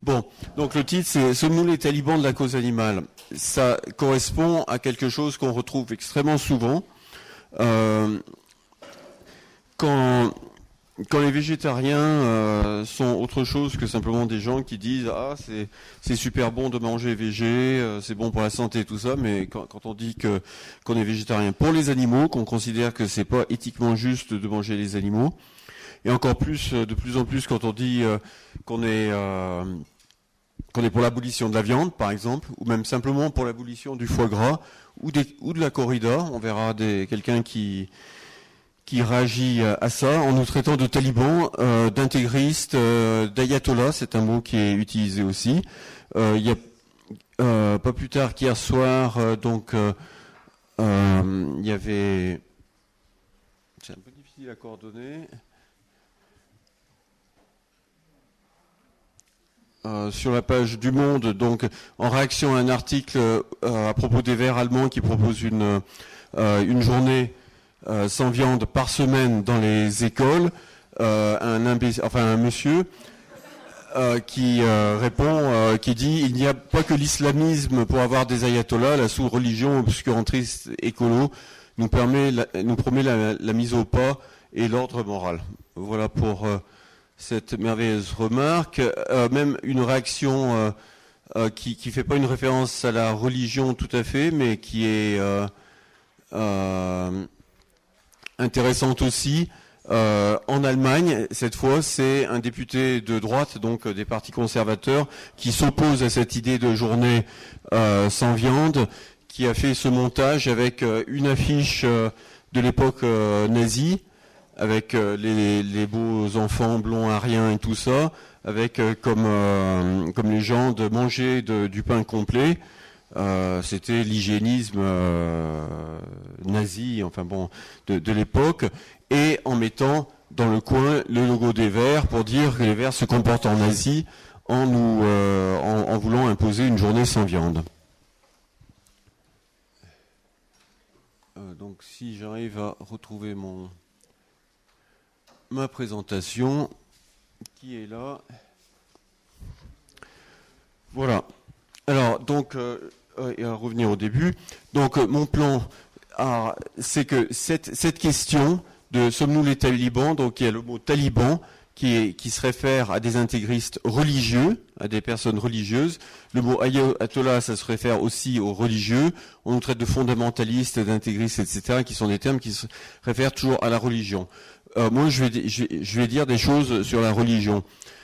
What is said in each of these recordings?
Bon, donc le titre c'est « Sommes-nous les talibans de la cause animale ?» Ça correspond à quelque chose qu'on retrouve extrêmement souvent. Quand les végétariens sont autre chose que simplement des gens qui disent « Ah, c'est super bon de manger végé, c'est bon pour la santé et tout ça », mais quand on dit qu'on est végétarien pour les animaux, qu'on considère que c'est pas éthiquement juste de manger les animaux, et encore plus, de plus en plus, quand on dit qu'on est pour l'abolition de la viande, par exemple, ou même simplement pour l'abolition du foie gras ou de la corrida, on verra quelqu'un qui réagit à ça en nous traitant de talibans, d'intégristes, d'ayatollahs, c'est un mot qui est utilisé aussi. Il y a pas plus tard qu'hier soir, il y avait, c'est un peu difficile à coordonner. Sur la page du Monde, donc en réaction à un article à propos des Verts allemands qui proposent une journée sans viande par semaine dans les écoles, un monsieur qui répond, qui dit il n'y a pas que l'islamisme pour avoir des ayatollahs, la sous-religion obscurantiste écolo nous promet la mise au pas et l'ordre moral. Voilà pour cette merveilleuse remarque, même une réaction qui fait pas une référence à la religion tout à fait, mais qui est intéressante aussi. En Allemagne, cette fois, c'est un député de droite, donc des partis conservateurs, qui s'oppose à cette idée de journée sans viande, qui a fait ce montage avec une affiche de l'époque nazie, avec les beaux enfants blonds ariens et tout ça, avec comme légende manger du pain complet. C'était l'hygiénisme nazi, enfin bon, de l'époque, et en mettant dans le coin le logo des Verts pour dire que les Verts se comportent en nazi en voulant imposer une journée sans viande. Donc si j'arrive à retrouver ma présentation qui est là. Voilà. Alors, donc, et à revenir au début. Donc, mon plan, c'est que cette question de sommes-nous les talibans, donc il y a le mot taliban qui se réfère à des intégristes religieux, à des personnes religieuses. Le mot ayatollah, ça se réfère aussi aux religieux. On nous traite de fondamentalistes, d'intégristes, etc., qui sont des termes qui se réfèrent toujours à la religion. Moi, je vais dire des choses sur la religion.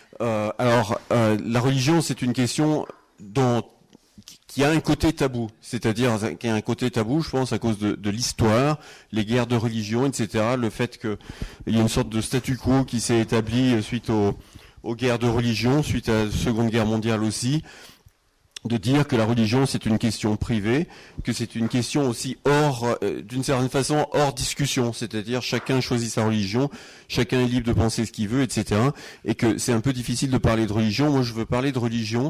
La religion, c'est une question qui a un côté tabou, c'est-à-dire qu'il y a un côté tabou, je pense, à cause de l'histoire, les guerres de religion, etc., le fait qu'il y a une sorte de statu quo qui s'est établi suite aux guerres de religion, suite à la Seconde Guerre mondiale aussi, de dire que la religion c'est une question privée, que c'est une question aussi d'une certaine façon hors discussion, c'est-à-dire chacun choisit sa religion, chacun est libre de penser ce qu'il veut, etc. Et que c'est un peu difficile de parler de religion. Moi je veux parler de religion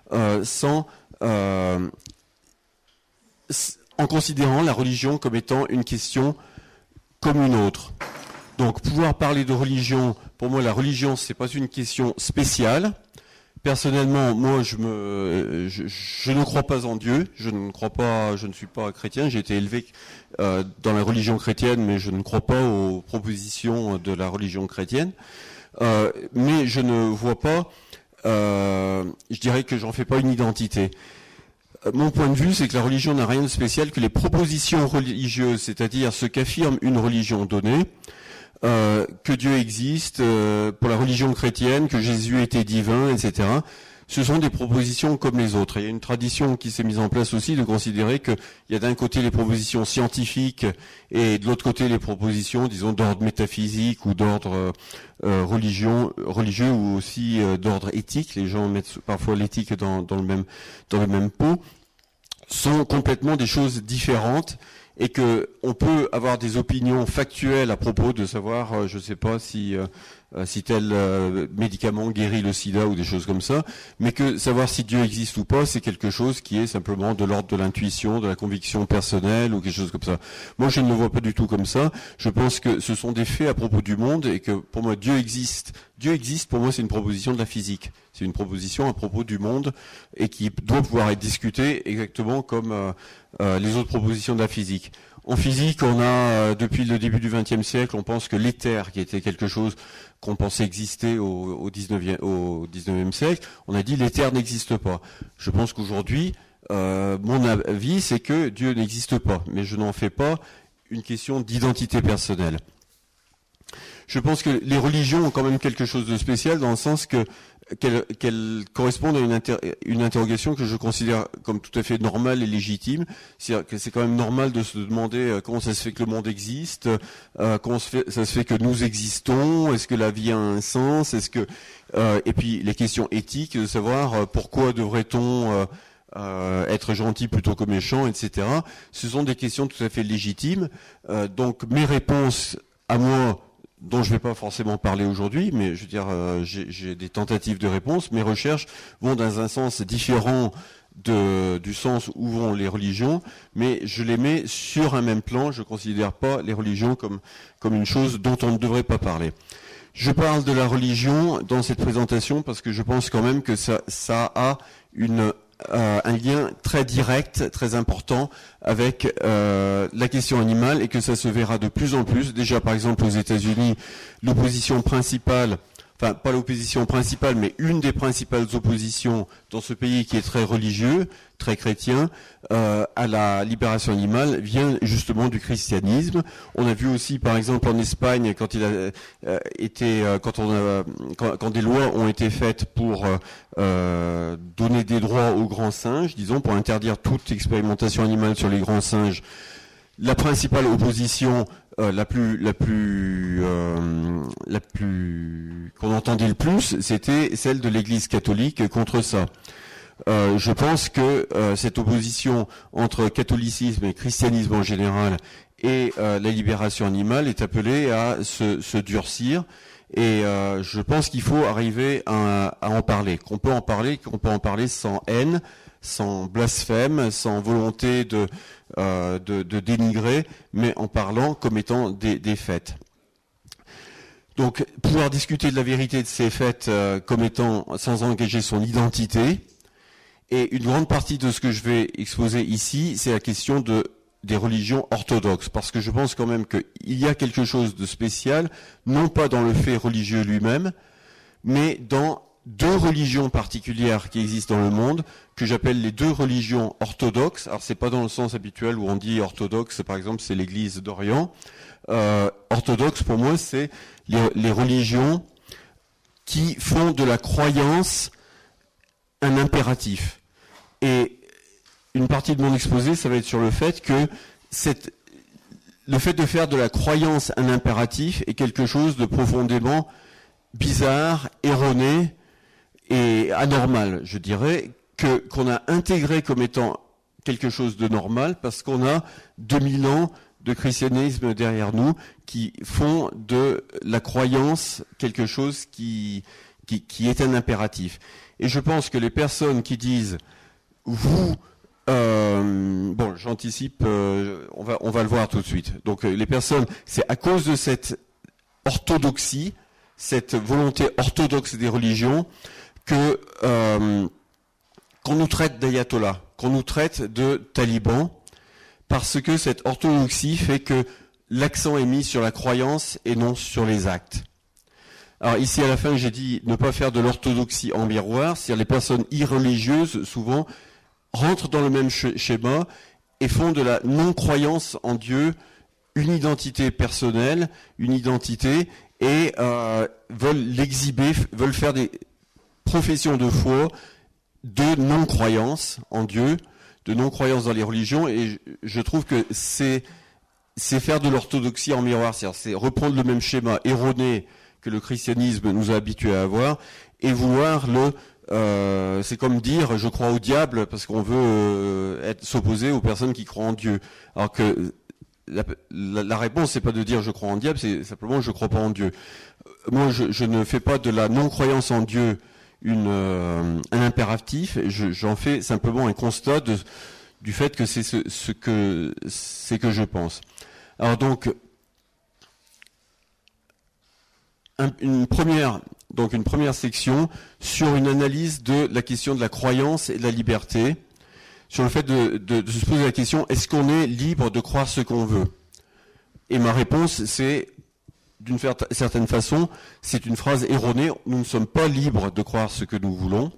en considérant la religion comme étant une question comme une autre. Donc pouvoir parler de religion, pour moi la religion c'est pas une question spéciale. Personnellement, moi, je ne crois pas en Dieu. Je ne suis pas chrétien. J'ai été élevé dans la religion chrétienne, mais je ne crois pas aux propositions de la religion chrétienne. Mais je ne vois pas. Je dirais que j'en fais pas une identité. Mon point de vue, c'est que la religion n'a rien de spécial que les propositions religieuses, c'est-à-dire ce qu'affirme une religion donnée. Que Dieu existe, pour la religion chrétienne, que Jésus était divin, etc. Ce sont des propositions comme les autres. Il y a une tradition qui s'est mise en place aussi de considérer qu'il y a d'un côté les propositions scientifiques et de l'autre côté les propositions, disons, d'ordre métaphysique ou d'ordre religieux ou aussi d'ordre éthique. Les gens mettent parfois l'éthique dans le même pot. Sont complètement des choses différentes et que on peut avoir des opinions factuelles à propos de savoir, je ne sais pas si tel médicament guérit le sida ou des choses comme ça, mais que savoir si Dieu existe ou pas, c'est quelque chose qui est simplement de l'ordre de l'intuition, de la conviction personnelle ou quelque chose comme ça. Moi, je ne le vois pas du tout comme ça. Je pense que ce sont des faits à propos du monde et que pour moi, Dieu existe. Dieu existe, pour moi, c'est une proposition de la physique. C'est une proposition à propos du monde et qui doit pouvoir être discutée exactement comme les autres propositions de la physique. En physique, on a, depuis le début du XXe siècle, on pense que l'éther, qui était quelque chose qu'on pensait exister au XIXe siècle, on a dit l'éther n'existe pas. Je pense qu'aujourd'hui, mon avis, c'est que Dieu n'existe pas, mais je n'en fais pas une question d'identité personnelle. Je pense que les religions ont quand même quelque chose de spécial dans le sens qu'elles correspondent à une interrogation que je considère comme tout à fait normale et légitime. C'est-à-dire que c'est quand même normal de se demander comment ça se fait que le monde existe, comment ça se fait que nous existons, est-ce que la vie a un sens, et puis les questions éthiques, de savoir pourquoi devrait-on être gentil plutôt que méchant, etc. Ce sont des questions tout à fait légitimes. Donc mes réponses à moi, dont je ne vais pas forcément parler aujourd'hui, mais je veux dire, j'ai des tentatives de réponse. Mes recherches vont dans un sens différent du sens où vont les religions, mais je les mets sur un même plan. Je ne considère pas les religions comme une chose dont on ne devrait pas parler. Je parle de la religion dans cette présentation parce que je pense quand même que ça a un lien très direct, très important avec la question animale et que ça se verra de plus en plus. Déjà, par exemple, aux États-Unis, l'opposition principale, enfin pas l'opposition principale, mais une des principales oppositions dans ce pays qui est très religieux, très chrétien, à la libération animale vient justement du christianisme. On a vu aussi, par exemple, en Espagne, quand des lois ont été faites pour donner des droits aux grands singes, disons, pour interdire toute expérimentation animale sur les grands singes. La principale opposition, la plus qu'on entendait le plus, c'était celle de l'Église catholique contre ça. Je pense que cette opposition entre catholicisme et christianisme en général et la libération animale est appelée à se durcir. Et je pense qu'il faut arriver à en parler, qu'on peut en parler sans haine, sans blasphème, sans volonté de dénigrer, mais en parlant comme étant des faits. Donc, pouvoir discuter de la vérité de ces faits comme étant sans engager son identité. Et une grande partie de ce que je vais exposer ici, c'est la question des religions orthodoxes, parce que je pense quand même qu'il y a quelque chose de spécial, non pas dans le fait religieux lui-même, mais dans deux religions particulières qui existent dans le monde, que j'appelle les deux religions orthodoxes. Alors c'est pas dans le sens habituel où on dit orthodoxe, par exemple, c'est l'Église d'Orient. Orthodoxe, pour moi, c'est les religions qui font de la croyance un impératif. Et une partie de mon exposé, ça va être sur le fait que le fait de faire de la croyance un impératif est quelque chose de profondément bizarre, erroné et anormal, je dirais, qu'on a intégré comme étant quelque chose de normal parce qu'on a 2000 ans de christianisme derrière nous qui font de la croyance quelque chose qui est un impératif. Et je pense que les personnes qui disent bon, j'anticipe, on va le voir tout de suite. Donc les personnes, c'est à cause de cette orthodoxie, cette volonté orthodoxe des religions, que qu'on nous traite d'ayatollah, qu'on nous traite de talibans, parce que cette orthodoxie fait que l'accent est mis sur la croyance et non sur les actes. Alors ici à la fin j'ai dit ne pas faire de l'orthodoxie en miroir, c'est-à-dire les personnes irreligieuses souvent rentrent dans le même schéma et font de la non-croyance en Dieu une identité personnelle, une identité, et veulent l'exhiber, veulent faire des professions de foi de non-croyance en Dieu, de non-croyance dans les religions, et je trouve que c'est faire de l'orthodoxie en miroir, c'est reprendre le même schéma erroné que le christianisme nous a habitués à avoir, et vouloir c'est comme dire je crois au diable parce qu'on veut s'opposer aux personnes qui croient en Dieu. Alors que la réponse, c'est pas de dire je crois en diable, c'est simplement je crois pas en Dieu. Moi, je ne fais pas de la non-croyance en Dieu un impératif. J'en fais simplement un constat du fait que c'est ce que je pense. Alors donc, une première section sur une analyse de la question de la croyance et de la liberté, sur le fait de se poser la question, est-ce qu'on est libre de croire ce qu'on veut? Et ma réponse, c'est, d'une certaine façon, c'est une phrase erronée, nous ne sommes pas libres de croire ce que nous voulons.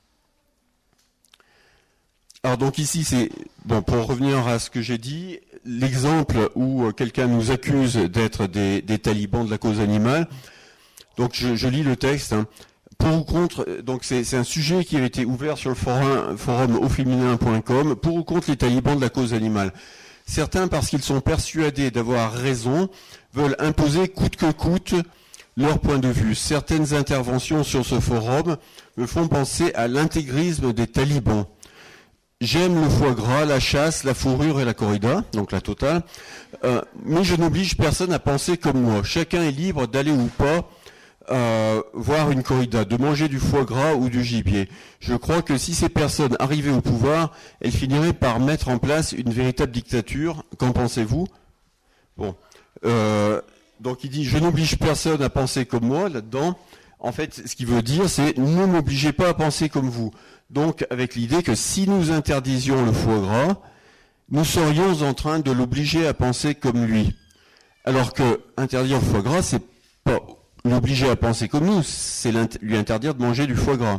Alors donc ici, c'est, bon, pour revenir à ce que j'ai dit, l'exemple où quelqu'un nous accuse d'être des talibans de la cause animale. Donc je lis le texte. Hein. Pour ou contre, donc c'est un sujet qui a été ouvert sur le forum auféminin.com, pour ou contre les talibans de la cause animale. Certains, parce qu'ils sont persuadés d'avoir raison, veulent imposer coûte que coûte leur point de vue. Certaines interventions sur ce forum me font penser à l'intégrisme des talibans. J'aime le foie gras, la chasse, la fourrure et la corrida, donc la totale, mais je n'oblige personne à penser comme moi. Chacun est libre d'aller ou pas voir une corrida, de manger du foie gras ou du gibier. Je crois que si ces personnes arrivaient au pouvoir, elles finiraient par mettre en place une véritable dictature. Qu'en pensez-vous? Bon, donc il dit, je n'oblige personne à penser comme moi, là-dedans. En fait, ce qu'il veut dire, c'est, ne m'obligez pas à penser comme vous. Donc, avec l'idée que si nous interdisions le foie gras, nous serions en train de l'obliger à penser comme lui. Alors que interdire le foie gras, c'est pas l'obliger à penser comme nous, c'est lui interdire de manger du foie gras.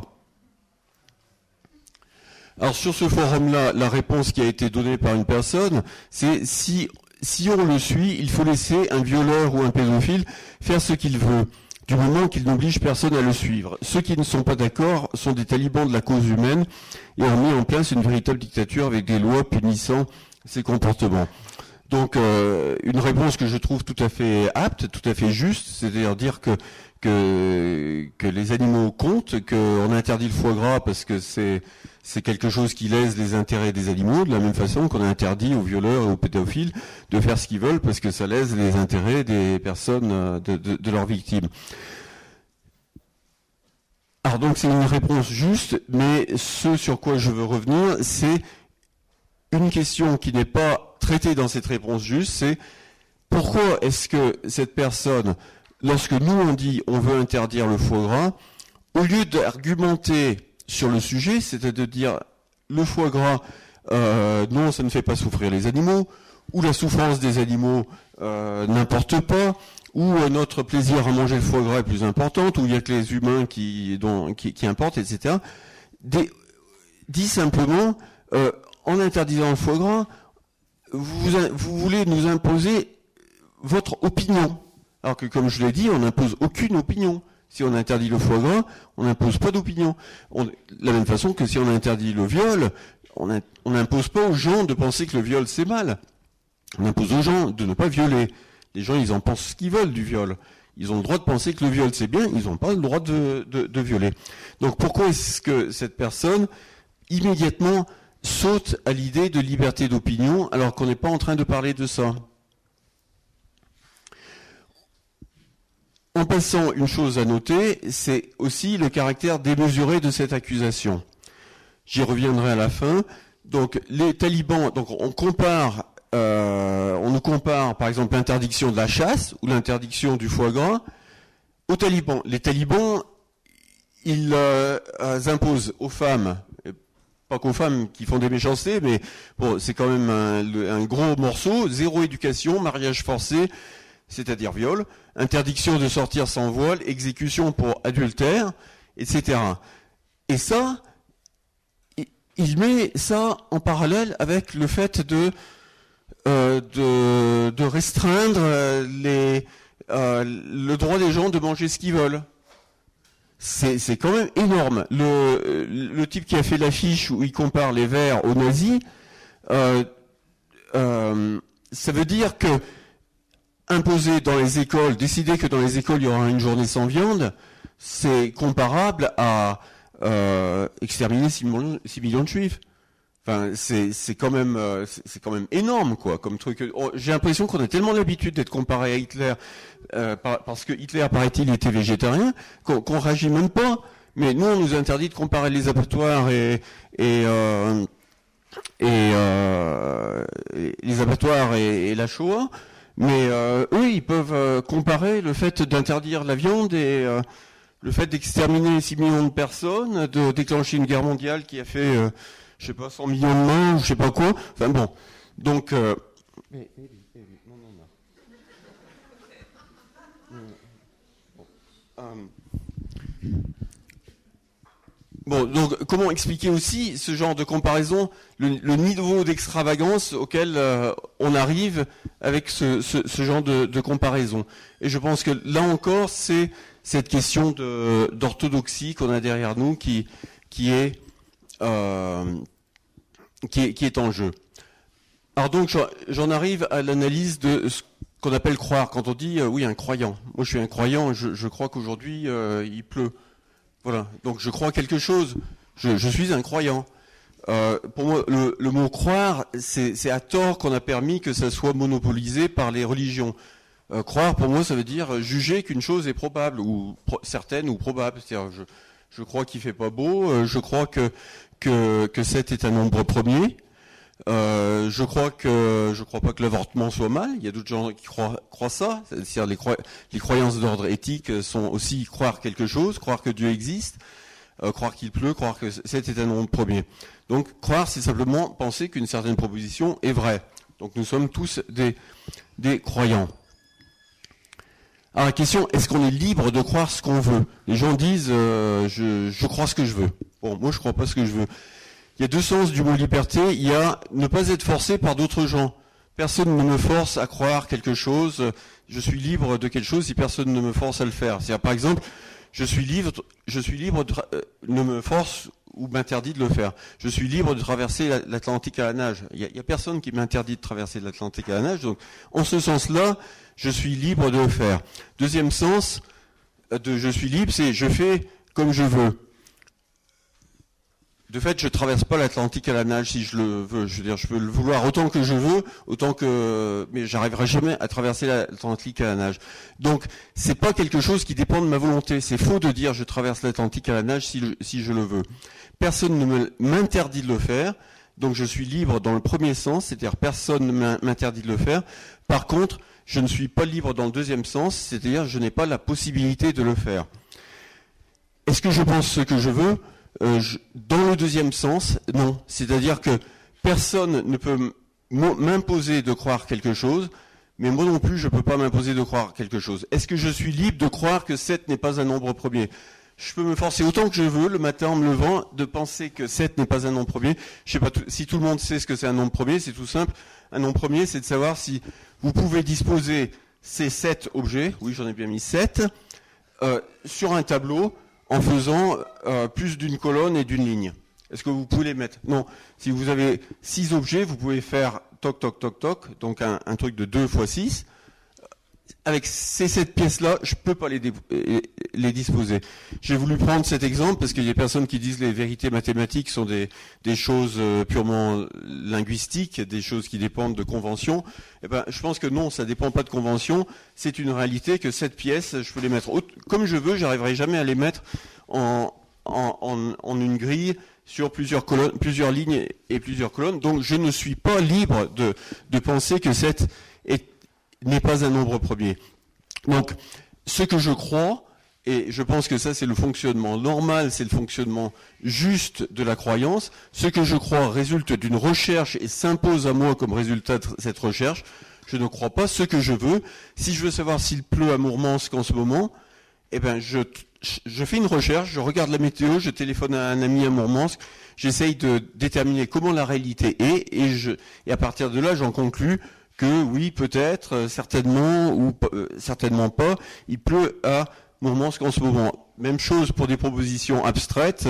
Alors sur ce forum-là, la réponse qui a été donnée par une personne, c'est si on le suit, il faut laisser un violeur ou un pédophile faire ce qu'il veut, du moment qu'il n'oblige personne à le suivre. Ceux qui ne sont pas d'accord sont des talibans de la cause humaine et ont mis en place une véritable dictature avec des lois punissant ces comportements. Donc une réponse que je trouve tout à fait apte, tout à fait juste, c'est-à-dire dire que les animaux comptent, qu'on interdit le foie gras parce que c'est quelque chose qui lèse les intérêts des animaux, de la même façon qu'on interdit aux violeurs et aux pédophiles de faire ce qu'ils veulent parce que ça lèse les intérêts des personnes, de leurs victimes. Alors donc c'est une réponse juste, mais ce sur quoi je veux revenir, c'est une question qui n'est pas traitée dans cette réponse juste, c'est pourquoi est-ce que cette personne, lorsque nous on dit on veut interdire le foie gras, au lieu d'argumenter sur le sujet, c'est-à-dire de dire le foie gras, non, ça ne fait pas souffrir les animaux, ou la souffrance des animaux n'importe pas, ou notre plaisir à manger le foie gras est plus important, ou il n'y a que les humains qui importent, etc. Dit simplement, en interdisant le foie gras, vous voulez nous imposer votre opinion. Alors que, comme je l'ai dit, on n'impose aucune opinion. Si on interdit le foie gras, on n'impose pas d'opinion. De la même façon que si on interdit le viol, on n'impose pas aux gens de penser que le viol c'est mal. On impose aux gens de ne pas violer. Les gens, ils en pensent ce qu'ils veulent du viol. Ils ont le droit de penser que le viol c'est bien, ils n'ont pas le droit de violer. Donc pourquoi est-ce que cette personne, immédiatement, saute à l'idée de liberté d'opinion alors qu'on n'est pas en train de parler de ça? En passant, une chose à noter, c'est aussi le caractère démesuré de cette accusation. J'y reviendrai à la fin. Donc, les talibans, donc on nous compare, par exemple, l'interdiction de la chasse ou l'interdiction du foie gras aux talibans. Les talibans, ils imposent aux femmes, pas qu'aux femmes qui font des méchancetés, mais bon, c'est quand même un gros morceau, 0 éducation, mariage forcé, c'est-à-dire viol, interdiction de sortir sans voile, exécution pour adultère, etc. Et ça, il met ça en parallèle avec le fait de restreindre le droit des gens de manger ce qu'ils veulent. C'est quand même énorme. Le type qui a fait l'affiche où il compare les Verts aux nazis, ça veut dire que imposer dans les écoles, décider que dans les écoles il y aura une journée sans viande, c'est comparable à exterminer 6 millions de juifs. Enfin, c'est quand même énorme, quoi, comme truc. J'ai l'impression qu'on a tellement l'habitude d'être comparé à Hitler, parce que Hitler, paraît-il, était végétarien, qu'on réagit même pas. Mais nous, on nous interdit de comparer les abattoirs et les abattoirs et la Shoah. Mais eux, ils peuvent comparer le fait d'interdire la viande et le fait d'exterminer 6 millions de personnes, de déclencher une guerre mondiale qui a fait, je sais pas, 100 millions de morts, je sais pas quoi. Enfin bon, donc... Bon, donc comment expliquer aussi ce genre de comparaison, le niveau d'extravagance auquel on arrive avec ce genre de comparaison. Et je pense que là encore, c'est cette question d'orthodoxie qu'on a derrière nous qui est en jeu. Alors donc j'en arrive à l'analyse de ce qu'on appelle croire. Quand on dit oui, un croyant. Moi je suis un croyant, je crois qu'aujourd'hui il pleut. Voilà, donc je crois quelque chose, je suis un croyant. Pour moi, le mot croire, c'est à tort qu'on a permis que ça soit monopolisé par les religions. Croire, pour moi, ça veut dire juger qu'une chose est probable, ou certaine ou probable. C'est-à-dire, je crois qu'il fait pas beau, je crois que 7 est un nombre premier. Je crois pas que l'avortement soit mal. Il y a d'autres gens qui croient ça. C'est-à-dire les croyances d'ordre éthique sont aussi croire quelque chose, croire que Dieu existe, croire qu'il pleut, croire que 7 est un nombre premier. Donc croire, c'est simplement penser qu'une certaine proposition est vraie. Donc nous sommes tous des croyants. Alors la question, est-ce qu'on est libre de croire ce qu'on veut? Les gens disent je crois ce que je veux. Bon, moi je crois pas ce que je veux. Il y a deux sens du mot liberté. Il y a ne pas être forcé par d'autres gens. Personne ne me force à croire quelque chose. Je suis libre de quelque chose si personne ne me force à le faire. C'est-à-dire, par exemple, je suis libre ne me force ou m'interdit de le faire. Je suis libre de traverser l'Atlantique à la nage. Il y a personne qui m'interdit de traverser l'Atlantique à la nage. Donc, en ce sens-là, je suis libre de le faire. Deuxième sens de je suis libre, c'est je fais comme je veux. De fait, je traverse pas l'Atlantique à la nage si je le veux. Je veux dire, je peux le vouloir autant que je veux, mais j'arriverai jamais à traverser l'Atlantique à la nage. Donc, c'est pas quelque chose qui dépend de ma volonté. C'est faux de dire je traverse l'Atlantique à la nage si je le veux. Personne ne m'interdit de le faire. Donc, je suis libre dans le premier sens, c'est-à-dire personne ne m'interdit de le faire. Par contre, je ne suis pas libre dans le deuxième sens, c'est-à-dire je n'ai pas la possibilité de le faire. Est-ce que je pense ce que je veux ? Dans le deuxième sens, non. C'est-à-dire que personne ne peut m'imposer de croire quelque chose, mais moi non plus, je ne peux pas m'imposer de croire quelque chose. Est-ce que je suis libre de croire que 7 n'est pas un nombre premier ? Je peux me forcer autant que je veux, le matin en me levant, de penser que 7 n'est pas un nombre premier. Je sais pas si tout le monde sait ce que c'est un nombre premier, c'est tout simple. Un nombre premier, c'est de savoir si vous pouvez disposer ces 7 objets, oui j'en ai bien mis 7, sur un tableau, en faisant plus d'une colonne et d'une ligne. Est-ce que vous pouvez les mettre ? Non. Si vous avez 6 objets, vous pouvez faire toc, toc, toc, toc, donc un truc de 2 x 6. Avec ces 7 pièces-là, je peux pas les disposer. J'ai voulu prendre cet exemple parce qu'il y a des personnes qui disent les vérités mathématiques sont des choses purement linguistiques, des choses qui dépendent de conventions. Eh ben, je pense que non, ça dépend pas de convention. C'est une réalité que 7 pièces, je peux les mettre comme je veux. J'arriverai jamais à les mettre en une grille sur plusieurs colonnes, plusieurs lignes et plusieurs colonnes. Donc, je ne suis pas libre de penser que 7 n'est pas un nombre premier. Donc, ce que je crois, et je pense que ça c'est le fonctionnement normal, c'est le fonctionnement juste de la croyance, ce que je crois résulte d'une recherche et s'impose à moi comme résultat de cette recherche. Je ne crois pas ce que je veux. Si je veux savoir s'il pleut à Mourmansk en ce moment, eh ben je fais une recherche, je regarde la météo, je téléphone à un ami à Mourmansk, j'essaye de déterminer comment la réalité est, et à partir de là j'en conclus que oui, peut-être, certainement, ou certainement pas, il pleut à Mourmansk en ce moment. Même chose pour des propositions abstraites.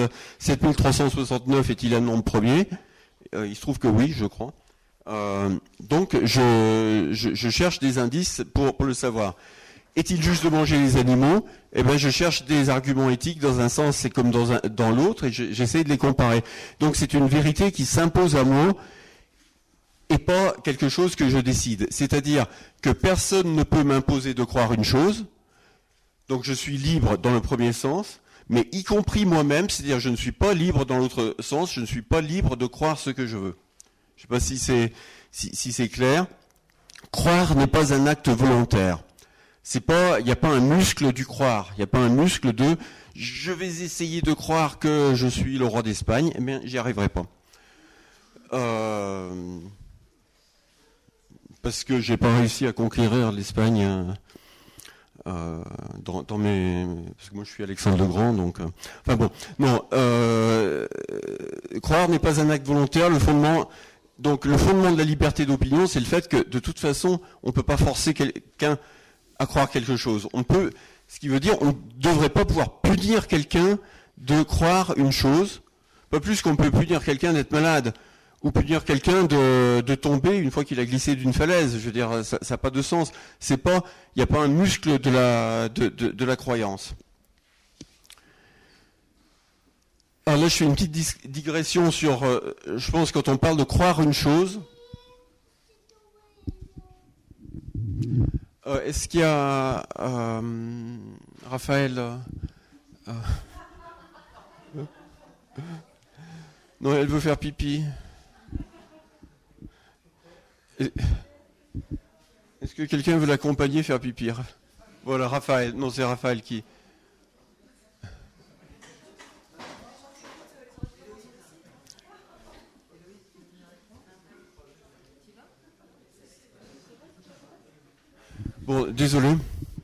7369 est-il un nombre premier ? Il se trouve que oui, je crois. Donc, je cherche des indices pour le savoir. est-il juste de manger les animaux? Eh ben, je cherche des arguments éthiques dans un sens et comme dans l'autre, et j'essaie de les comparer. Donc, c'est une vérité qui s'impose à moi et pas quelque chose que je décide. C'est-à-dire que personne ne peut m'imposer de croire une chose. Donc, je suis libre dans le premier sens, mais y compris moi-même, c'est-à-dire je ne suis pas libre dans l'autre sens. Je ne suis pas libre de croire ce que je veux. Je ne sais pas si c'est clair. Croire n'est pas un acte volontaire. Il n'y a pas un muscle du croire. Il n'y a pas un muscle de je vais essayer de croire que je suis le roi d'Espagne. Eh bien, j'y arriverai pas. Parce que j'ai pas réussi à conquérir l'Espagne parce que moi je suis Alexandre le Grand, donc enfin bon, non. Croire n'est pas un acte volontaire. Le fondement de la liberté d'opinion, c'est le fait que de toute façon, on ne peut pas forcer quelqu'un à croire quelque chose. Ce qui veut dire, on ne devrait pas pouvoir punir quelqu'un de croire une chose, pas plus qu'on peut punir quelqu'un d'être malade, ou punir quelqu'un de tomber une fois qu'il a glissé d'une falaise. Je veux dire, ça n'a pas de sens. Il n'y a pas un muscle de la croyance. Alors là, je fais une petite digression sur, je pense, quand on parle de croire une chose. Est-ce qu'il y a Raphaël Non, elle veut faire pipi. Est-ce que quelqu'un veut l'accompagner faire pipi? Voilà, Raphaël. Non, c'est Raphaël qui... Bon, désolé.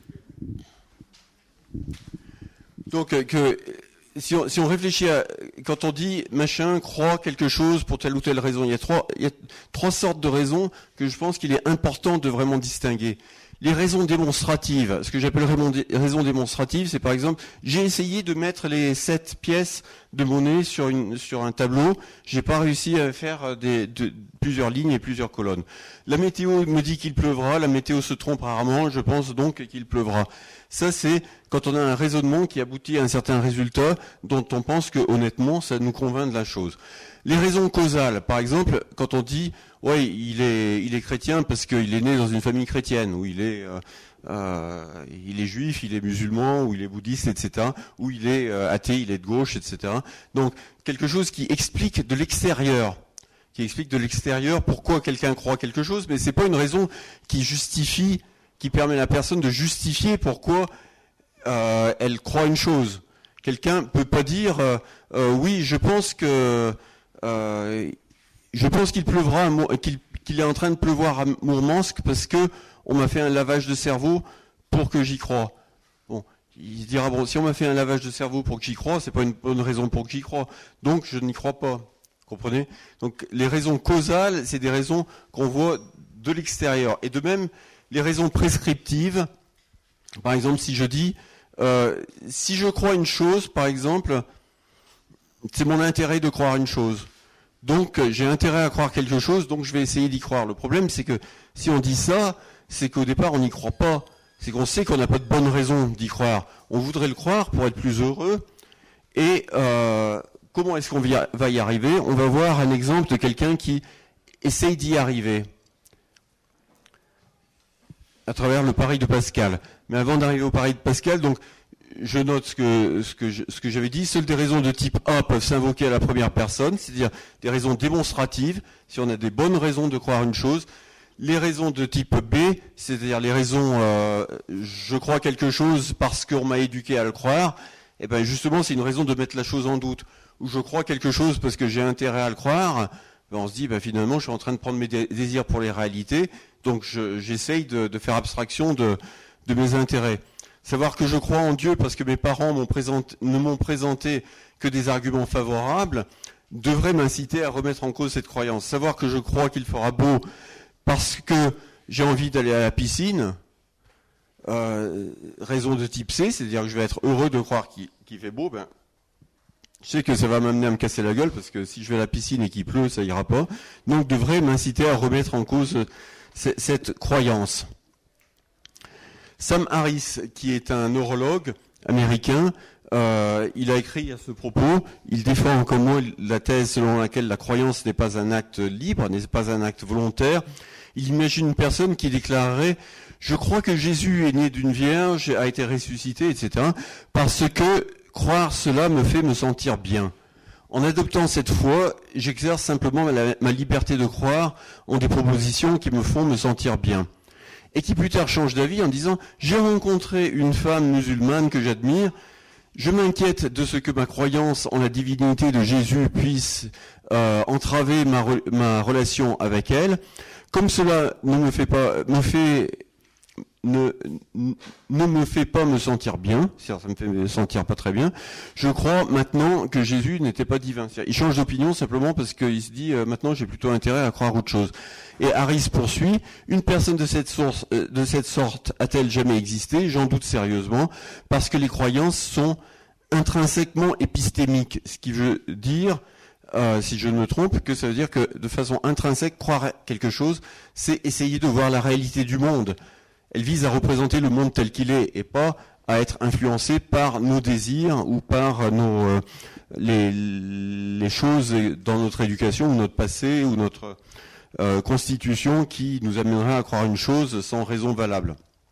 Donc, si on réfléchit quand on dit machin croit quelque chose pour telle ou telle raison, il y a trois sortes de raisons que je pense qu'il est important de vraiment distinguer. Les raisons démonstratives, ce que j'appelle raisons démonstratives, c'est par exemple, j'ai essayé de mettre les 7 pièces de monnaie sur un tableau, j'ai pas réussi à faire plusieurs lignes et plusieurs colonnes. La météo me dit qu'il pleuvra, la météo se trompe rarement, je pense donc qu'il pleuvra. Ça, c'est quand on a un raisonnement qui aboutit à un certain résultat dont on pense que honnêtement, ça nous convainc de la chose. Les raisons causales, par exemple, quand on dit ouais, il est chrétien parce qu'il est né dans une famille chrétienne, ou il est juif, il est musulman, ou il est bouddhiste, etc., ou il est athée, il est de gauche, etc. Donc quelque chose qui explique de l'extérieur. Pourquoi quelqu'un croit quelque chose, mais c'est pas une raison qui permet à la personne de justifier pourquoi elle croit une chose. Quelqu'un peut pas dire oui, je pense qu'il pleuvra, qu'il est en train de pleuvoir à Mourmansk parce que on m'a fait un lavage de cerveau pour que j'y croie. Bon, il se dira bon, si on m'a fait un lavage de cerveau pour que j'y croie, c'est pas une bonne raison pour que j'y croie. Donc je n'y crois pas. Comprenez? Donc les raisons causales, c'est des raisons qu'on voit de l'extérieur. Et de même, les raisons prescriptives, par exemple, si je dis, si je crois une chose, par exemple, c'est mon intérêt de croire une chose. Donc j'ai intérêt à croire quelque chose, donc je vais essayer d'y croire. Le problème, c'est que si on dit ça, c'est qu'au départ, on n'y croit pas. C'est qu'on sait qu'on n'a pas de bonne raison d'y croire. On voudrait le croire pour être plus heureux. Et comment est-ce qu'on va y arriver? On va voir un exemple de quelqu'un qui essaye d'y arriver à travers le pari de Pascal. Mais avant d'arriver au pari de Pascal, donc je note ce que j'avais dit. Seules des raisons de type A peuvent s'invoquer à la première personne, c'est-à-dire des raisons démonstratives, si on a des bonnes raisons de croire une chose. Les raisons de type B, c'est-à-dire les raisons je crois quelque chose parce qu'on m'a éduqué à le croire, et ben justement c'est une raison de mettre la chose en doute. Ou je crois quelque chose parce que j'ai intérêt à le croire, ben on se dit ben finalement je suis en train de prendre mes désirs pour les réalités, donc j'essaye de faire abstraction de mes intérêts. Savoir que je crois en Dieu parce que mes parents ne m'ont présenté que des arguments favorables devrait m'inciter à remettre en cause cette croyance. Savoir que je crois qu'il fera beau parce que j'ai envie d'aller à la piscine, raison de type C, c'est-à-dire que je vais être heureux de croire qu'il fait beau, ben je sais que ça va m'amener à me casser la gueule parce que si je vais à la piscine et qu'il pleut, ça ira pas. Donc devrait m'inciter à remettre en cause cette croyance. Sam Harris, qui est un neurologue américain, il a écrit à ce propos, il défend comme moi la thèse selon laquelle la croyance n'est pas un acte libre, n'est pas un acte volontaire. Il imagine une personne qui déclarerait « Je crois que Jésus est né d'une vierge, a été ressuscité, etc. parce que croire cela me fait me sentir bien. En adoptant cette foi, j'exerce simplement ma liberté de croire en des propositions qui me font me sentir bien. » Et qui plus tard change d'avis en disant « J'ai rencontré une femme musulmane que j'admire, je m'inquiète de ce que ma croyance en la divinité de Jésus puisse entraver ma relation avec elle. Comme cela ne me fait pas me sentir bien, c'est-à-dire ça me fait me sentir pas très bien, je crois maintenant que Jésus n'était pas divin. Il change d'opinion simplement parce qu'il se dit maintenant j'ai plutôt intérêt à croire autre chose. Et Harris poursuit, une personne de cette sorte a-t-elle jamais existé? J'en doute sérieusement, parce que les croyances sont intrinsèquement épistémiques, ce qui veut dire, si je ne me trompe, que ça veut dire que de façon intrinsèque, croire quelque chose, c'est essayer de voir la réalité du monde. Elle vise à représenter le monde tel qu'il est et pas à être influencé par nos désirs ou par les choses dans notre éducation ou notre passé ou notre constitution qui nous amènerait à croire une chose sans raison valable.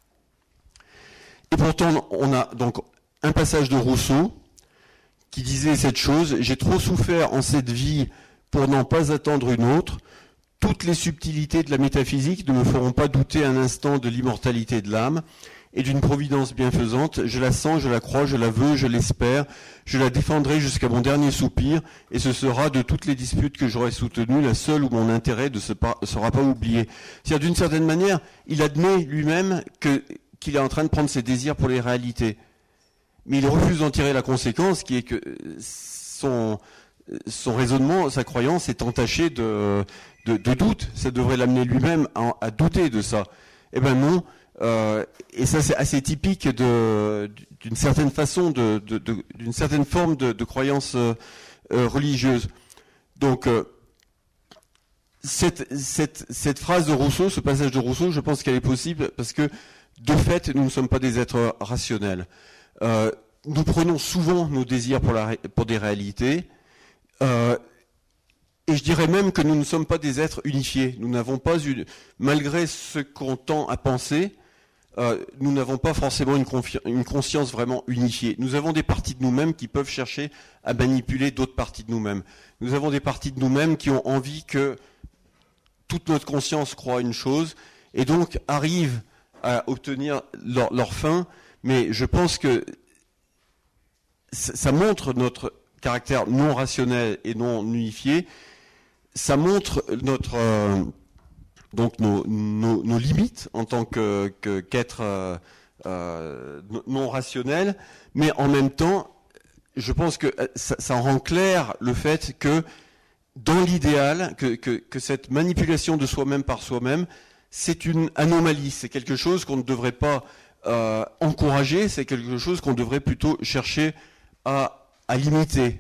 Et pourtant, on a donc un passage de Rousseau qui disait cette chose: « J'ai trop souffert en cette vie pour n'en pas attendre une autre. Toutes les subtilités de la métaphysique ne me feront pas douter un instant de l'immortalité de l'âme et d'une providence bienfaisante. Je la sens, je la crois, je la veux, je l'espère. Je la défendrai jusqu'à mon dernier soupir et ce sera de toutes les disputes que j'aurai soutenues la seule où mon intérêt ne sera pas oublié. » C'est-à-dire, d'une certaine manière, il admet lui-même qu'il est en train de prendre ses désirs pour les réalités. Mais il refuse d'en tirer la conséquence, qui est que son raisonnement, sa croyance est entachée de doute. Ça devrait l'amener lui-même à douter de ça. Eh ben non. Et ça, c'est assez typique d'une certaine façon, d'une certaine forme de croyance religieuse. Donc, cette phrase de Rousseau, ce passage de Rousseau, je pense qu'elle est possible parce que, de fait, nous ne sommes pas des êtres rationnels. Nous prenons souvent nos désirs pour des réalités. Et je dirais même que nous ne sommes pas des êtres unifiés. Nous n'avons pas malgré ce qu'on tend à penser, nous n'avons pas forcément une conscience vraiment unifiée. Nous avons des parties de nous-mêmes qui peuvent chercher à manipuler d'autres parties de nous-mêmes. Nous avons des parties de nous-mêmes qui ont envie que toute notre conscience croit une chose et donc arrivent à obtenir leur fin. Mais je pense que ça montre notre caractère non rationnel et non unifié. Ça montre donc nos limites en tant qu'être non rationnel, mais en même temps, je pense que ça rend clair le fait que dans l'idéal, que cette manipulation de soi-même par soi-même, c'est une anomalie, c'est quelque chose qu'on ne devrait pas encourager, c'est quelque chose qu'on devrait plutôt chercher à limiter.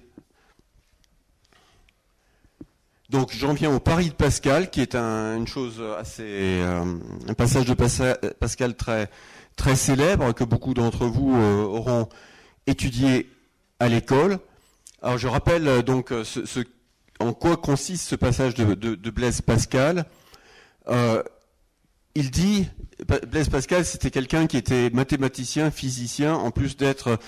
Donc j'en viens au pari de Pascal, qui est une chose assez, un passage de Pascal très très célèbre que beaucoup d'entre vous auront étudié à l'école. Alors je rappelle donc en quoi consiste ce passage de Blaise Pascal. Il dit, Blaise Pascal, c'était quelqu'un qui était mathématicien, physicien, en plus d'être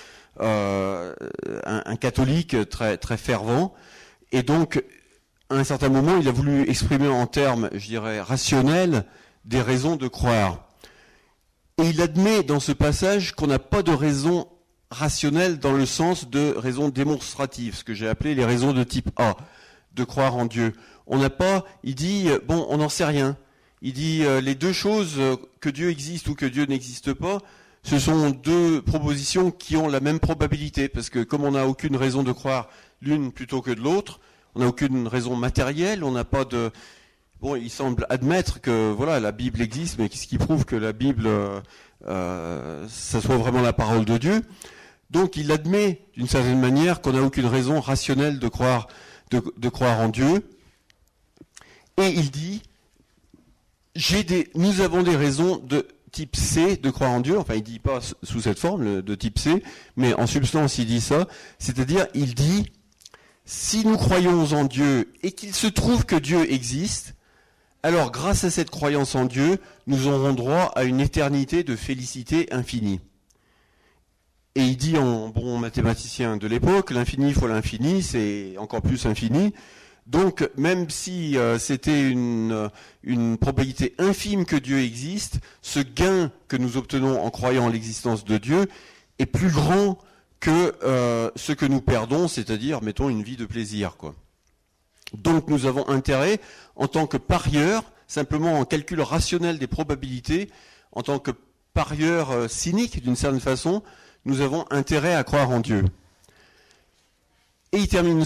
un catholique très très fervent, et donc à un certain moment, il a voulu exprimer en termes, je dirais, rationnels, des raisons de croire. Et il admet dans ce passage qu'on n'a pas de raison rationnelle dans le sens de raison démonstrative, ce que j'ai appelé les raisons de type A, de croire en Dieu. On n'a pas, il dit, bon, on n'en sait rien. Il dit, les deux choses, que Dieu existe ou que Dieu n'existe pas, ce sont deux propositions qui ont la même probabilité, parce que comme on n'a aucune raison de croire l'une plutôt que de l'autre, on n'a aucune raison matérielle, on n'a pas de... Bon, il semble admettre que voilà, la Bible existe, mais qu'est-ce qui prouve que la Bible, ça soit vraiment la parole de Dieu? Donc il admet, d'une certaine manière, qu'on n'a aucune raison rationnelle de croire en Dieu. Et il dit, nous avons des raisons type C de croire en Dieu. Enfin, il dit pas sous cette forme de type C, mais en substance, il dit ça. C'est-à-dire, il dit, si nous croyons en Dieu et qu'il se trouve que Dieu existe, alors grâce à cette croyance en Dieu, nous aurons droit à une éternité de félicité infinie. Et il dit en bon mathématicien de l'époque, l'infini fois l'infini, c'est encore plus infini. Donc, même si c'était une probabilité infime que Dieu existe, ce gain que nous obtenons en croyant en l'existence de Dieu est plus grand que ce que nous perdons, c'est-à-dire, mettons, une vie de plaisir, quoi. Donc, nous avons intérêt, en tant que parieurs, simplement en calcul rationnel des probabilités, en tant que parieurs cyniques, d'une certaine façon, nous avons intérêt à croire en Dieu. Et il termine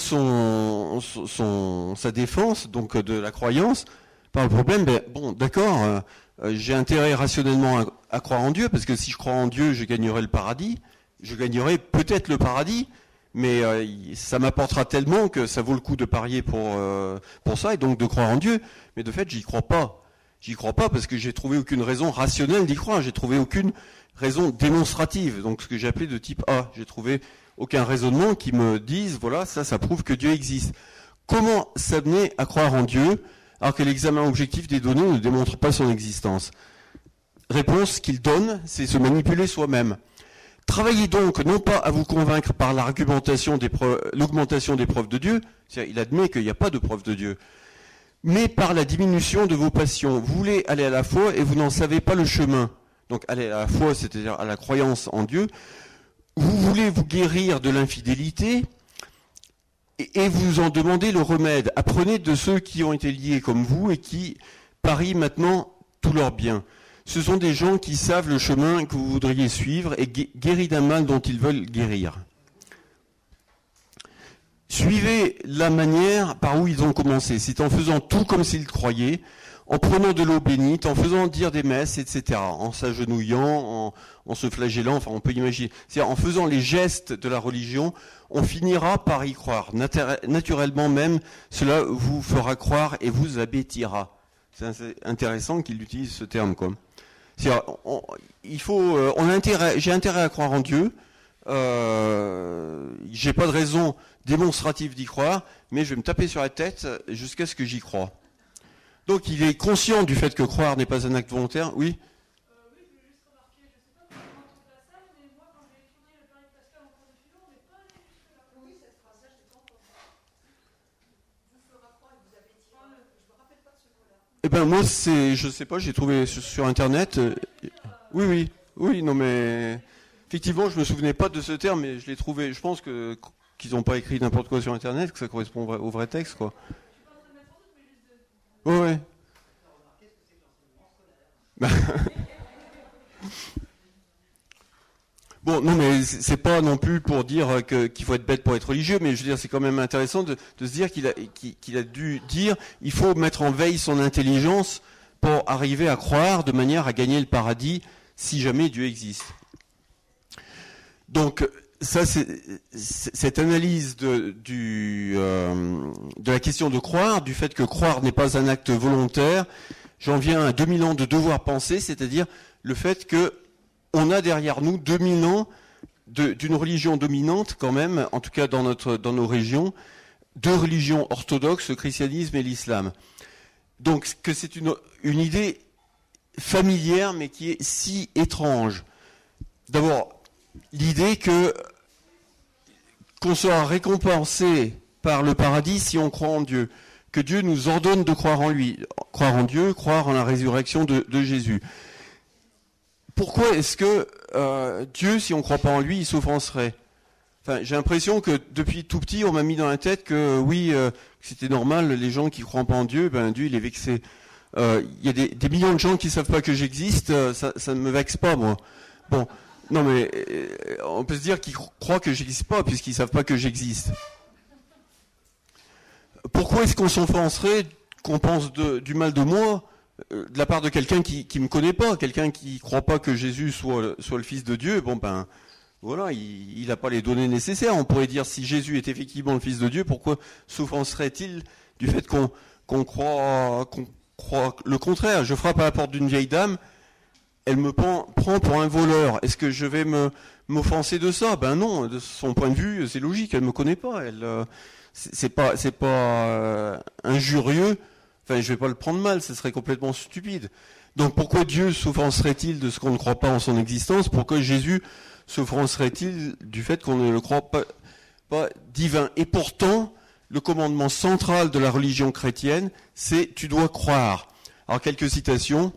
sa défense donc de la croyance par le problème, bon d'accord, j'ai intérêt rationnellement à croire en Dieu, parce que si je crois en Dieu, je gagnerai le paradis, je gagnerai peut-être le paradis, mais ça m'apportera tellement que ça vaut le coup de parier pour ça, et donc de croire en Dieu. Mais de fait, j'y crois pas. J'y crois pas parce que j'ai trouvé aucune raison rationnelle d'y croire, j'ai trouvé aucune raison démonstrative, donc ce que j'ai appelé de type A. J'ai trouvé aucun raisonnement qui me dise, voilà, ça prouve que Dieu existe. Comment s'amener à croire en Dieu alors que l'examen objectif des données ne démontre pas son existence? Réponse qu'il donne, c'est se manipuler soi-même. Travaillez donc non pas à vous convaincre par l'augmentation des preuves de Dieu, c'est-à-dire il admet qu'il n'y a pas de preuve de Dieu, mais par la diminution de vos passions. Vous voulez aller à la foi et vous n'en savez pas le chemin. Donc aller à la foi, c'est-à-dire à la croyance en Dieu. Vous voulez vous guérir de l'infidélité et vous en demandez le remède. Apprenez de ceux qui ont été liés comme vous et qui parient maintenant tous leurs biens. Ce sont des gens qui savent le chemin que vous voudriez suivre et guéris d'un mal dont ils veulent guérir. Suivez la manière par où ils ont commencé. C'est en faisant tout comme s'ils croyaient, en prenant de l'eau bénite, en faisant dire des messes, etc., en s'agenouillant, en se flagellant, enfin on peut imaginer. C'est-à-dire en faisant les gestes de la religion, on finira par y croire. Naturellement même, cela vous fera croire et vous abêtira. C'est intéressant qu'il utilise ce terme, quoi. C'est-à-dire, j'ai intérêt à croire en Dieu. J'ai pas de raison démonstrative d'y croire, mais je vais me taper sur la tête jusqu'à ce que j'y croie. Donc il est conscient du fait que croire n'est pas un acte volontaire. Oui. Oui, je voulais juste remarquer, je ne sais pas si vous m'entendez la salle, mais moi quand j'ai étudié le pari de Pascal en cours de philo, on n'est pas allé jusque-là. Oui, cette phrase-là, je l'ai pas entendue. Vous fera croire et vous avez dit. Je me rappelle pas de ce mot-là. Eh ben moi je sais pas, j'ai trouvé sur internet. Oui, non mais effectivement je me souvenais pas de ce terme, mais je l'ai trouvé. Je pense qu'ils n'ont pas écrit n'importe quoi sur internet, que ça correspond au vrai texte, quoi. Ouais. Bon, non, mais c'est pas non plus pour dire qu'il faut être bête pour être religieux, mais je veux dire, c'est quand même intéressant de se dire qu'il a dû dire, il faut mettre en veille son intelligence pour arriver à croire de manière à gagner le paradis si jamais Dieu existe. Donc, ça, c'est cette analyse de la question de croire, du fait que croire n'est pas un acte volontaire. J'en viens à 2000 ans de devoir penser, c'est-à-dire le fait que on a derrière nous 2000 ans d'une religion dominante quand même, en tout cas dans nos régions, deux religions orthodoxes, le christianisme et l'islam. Donc que c'est une idée familière mais qui est si étrange. D'abord, l'idée qu'on sera récompensé par le paradis si on croit en Dieu, que Dieu nous ordonne de croire en lui, croire en Dieu, croire en la résurrection de Jésus. Pourquoi est-ce que Dieu, si on ne croit pas en lui, il s'offenserait? Enfin, j'ai l'impression que depuis tout petit, on m'a mis dans la tête que oui, c'était normal, les gens qui ne croient pas en Dieu, Dieu il est vexé. Il y a des millions de gens qui ne savent pas que j'existe, ça ne me vexe pas, moi. Bon. Non mais on peut se dire qu'ils croient que j'existe pas puisqu'ils ne savent pas que j'existe. Pourquoi est-ce qu'on s'offenserait, qu'on pense du mal de moi de la part de quelqu'un qui me connaît pas, quelqu'un qui croit pas que Jésus soit le Fils de Dieu? Bon voilà, il n'a pas les données nécessaires. On pourrait dire si Jésus est effectivement le Fils de Dieu, pourquoi s'offenserait-il du fait qu'on croit le contraire? Je frappe à la porte d'une vieille dame. elle me prend pour un voleur. Est-ce que je vais m'offenser de ça? Ben non, de son point de vue, c'est logique, elle me connaît pas. C'est pas injurieux. Enfin, je vais pas le prendre mal, ce serait complètement stupide. Donc pourquoi Dieu s'offenserait-il de ce qu'on ne croit pas en son existence? Pourquoi Jésus s'offenserait-il du fait qu'on ne le croit pas divin? Et pourtant, le commandement central de la religion chrétienne, c'est tu dois croire. Alors quelques citations.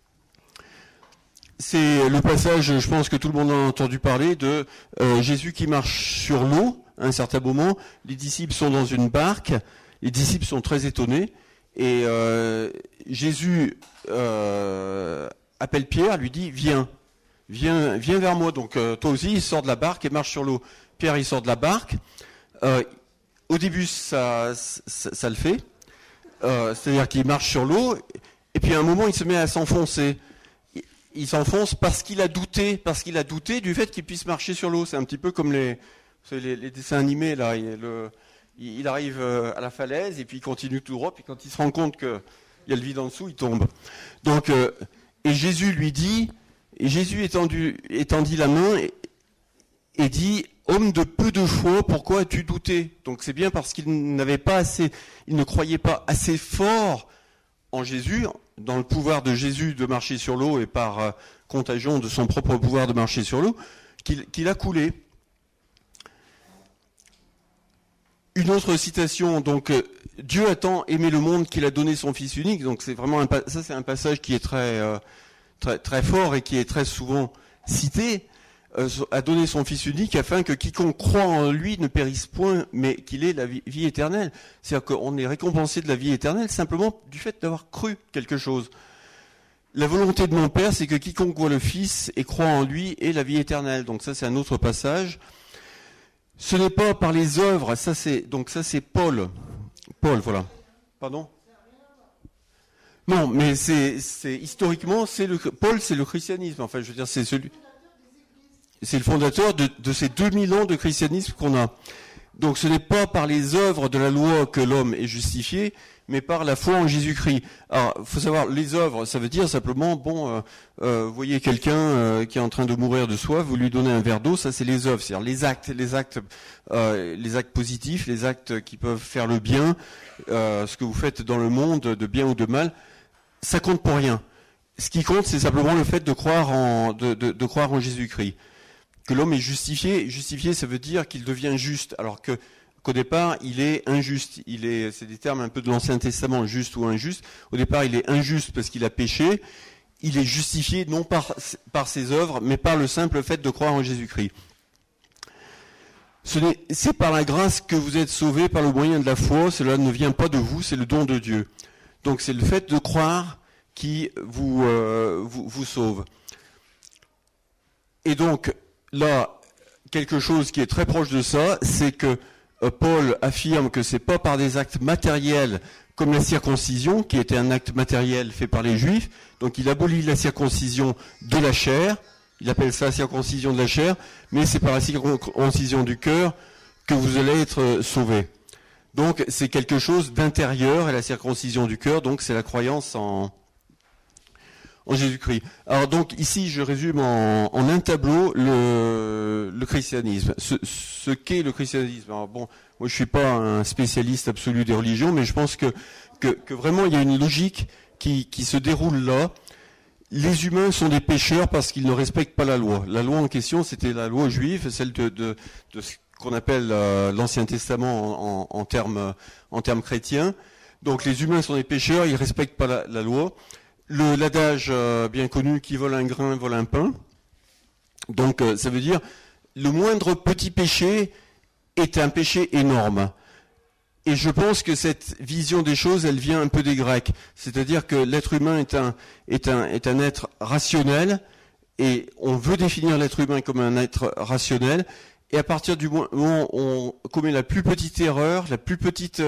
C'est le passage, je pense que tout le monde en a entendu parler, de Jésus qui marche sur l'eau à un certain moment. Les disciples sont dans une barque, les disciples sont très étonnés, et Jésus appelle Pierre, lui dit viens vers moi. Donc toi aussi, il sort de la barque et marche sur l'eau. Pierre, il sort de la barque. Au début, ça le fait, c'est-à-dire qu'il marche sur l'eau, et puis à un moment, il se met à s'enfoncer. Il s'enfonce parce qu'il a douté du fait qu'il puisse marcher sur l'eau. C'est un petit peu comme les dessins animés là. Il arrive à la falaise et puis il continue tout droit. Puis quand il se rend compte qu'il y a le vide en dessous, il tombe. Donc et Jésus lui dit, et Jésus étendit la main et dit, homme de peu de foi, pourquoi as-tu douté? Donc c'est bien parce qu'il ne croyait pas assez fort en Jésus, dans le pouvoir de Jésus de marcher sur l'eau et par contagion de son propre pouvoir de marcher sur l'eau, qu'il a coulé. Une autre citation, donc Dieu a tant aimé le monde qu'il a donné son Fils unique. Donc c'est vraiment c'est un passage qui est très fort et qui est très souvent cité. A donné son Fils unique afin que quiconque croit en lui ne périsse point, mais qu'il ait la vie éternelle. C'est-à-dire qu'on est récompensé de la vie éternelle simplement du fait d'avoir cru quelque chose. La volonté de mon Père, c'est que quiconque voit le Fils et croit en lui ait la vie éternelle. Donc ça, c'est un autre passage. Ce n'est pas par les œuvres, ça c'est Paul. Paul, voilà. Pardon? Non, mais c'est historiquement, Paul, c'est le christianisme. Enfin, je veux dire, c'est le fondateur de ces 2000 ans de christianisme qu'on a. Donc ce n'est pas par les œuvres de la loi que l'homme est justifié, mais par la foi en Jésus-Christ. Alors, il faut savoir, les œuvres, ça veut dire simplement, vous voyez quelqu'un qui est en train de mourir de soif, vous lui donnez un verre d'eau, ça c'est les œuvres, c'est-à-dire les actes positifs, les actes qui peuvent faire le bien, ce que vous faites dans le monde, de bien ou de mal, ça compte pour rien. Ce qui compte, c'est simplement le fait de croire de croire en Jésus-Christ. Que l'homme est justifié. Justifié, ça veut dire qu'il devient juste, alors qu'au départ, il est injuste. C'est des termes un peu de l'Ancien Testament, juste ou injuste. Au départ, il est injuste parce qu'il a péché. Il est justifié non par ses œuvres, mais par le simple fait de croire en Jésus-Christ. C'est par la grâce que vous êtes sauvés par le moyen de la foi. Cela ne vient pas de vous, c'est le don de Dieu. Donc c'est le fait de croire qui vous sauve. Et donc, là, quelque chose qui est très proche de ça, c'est que Paul affirme que c'est pas par des actes matériels comme la circoncision, qui était un acte matériel fait par les Juifs. Donc il abolit la circoncision de la chair, il appelle ça la circoncision de la chair, mais c'est par la circoncision du cœur que vous allez être sauvés. Donc c'est quelque chose d'intérieur, et la circoncision du cœur, donc c'est la croyance en Jésus-Christ. Alors donc ici je résume en un tableau le christianisme, ce qu'est le christianisme. Alors bon, moi je suis pas un spécialiste absolu des religions, mais je pense que vraiment il y a une logique qui se déroule là. Les humains sont des pécheurs parce qu'ils ne respectent pas la loi. La loi en question, c'était la loi juive, celle de ce qu'on appelle l'Ancien Testament en termes chrétiens. Donc les humains sont des pécheurs, ils respectent pas la loi. L'adage bien connu, qui vole un grain vole un pain. Donc ça veut dire le moindre petit péché est un péché énorme. Et je pense que cette vision des choses, elle vient un peu des Grecs. C'est-à-dire que l'être humain est un être rationnel, et on veut définir l'être humain comme un être rationnel. Et à partir du moment où on commet la plus petite erreur, la plus petite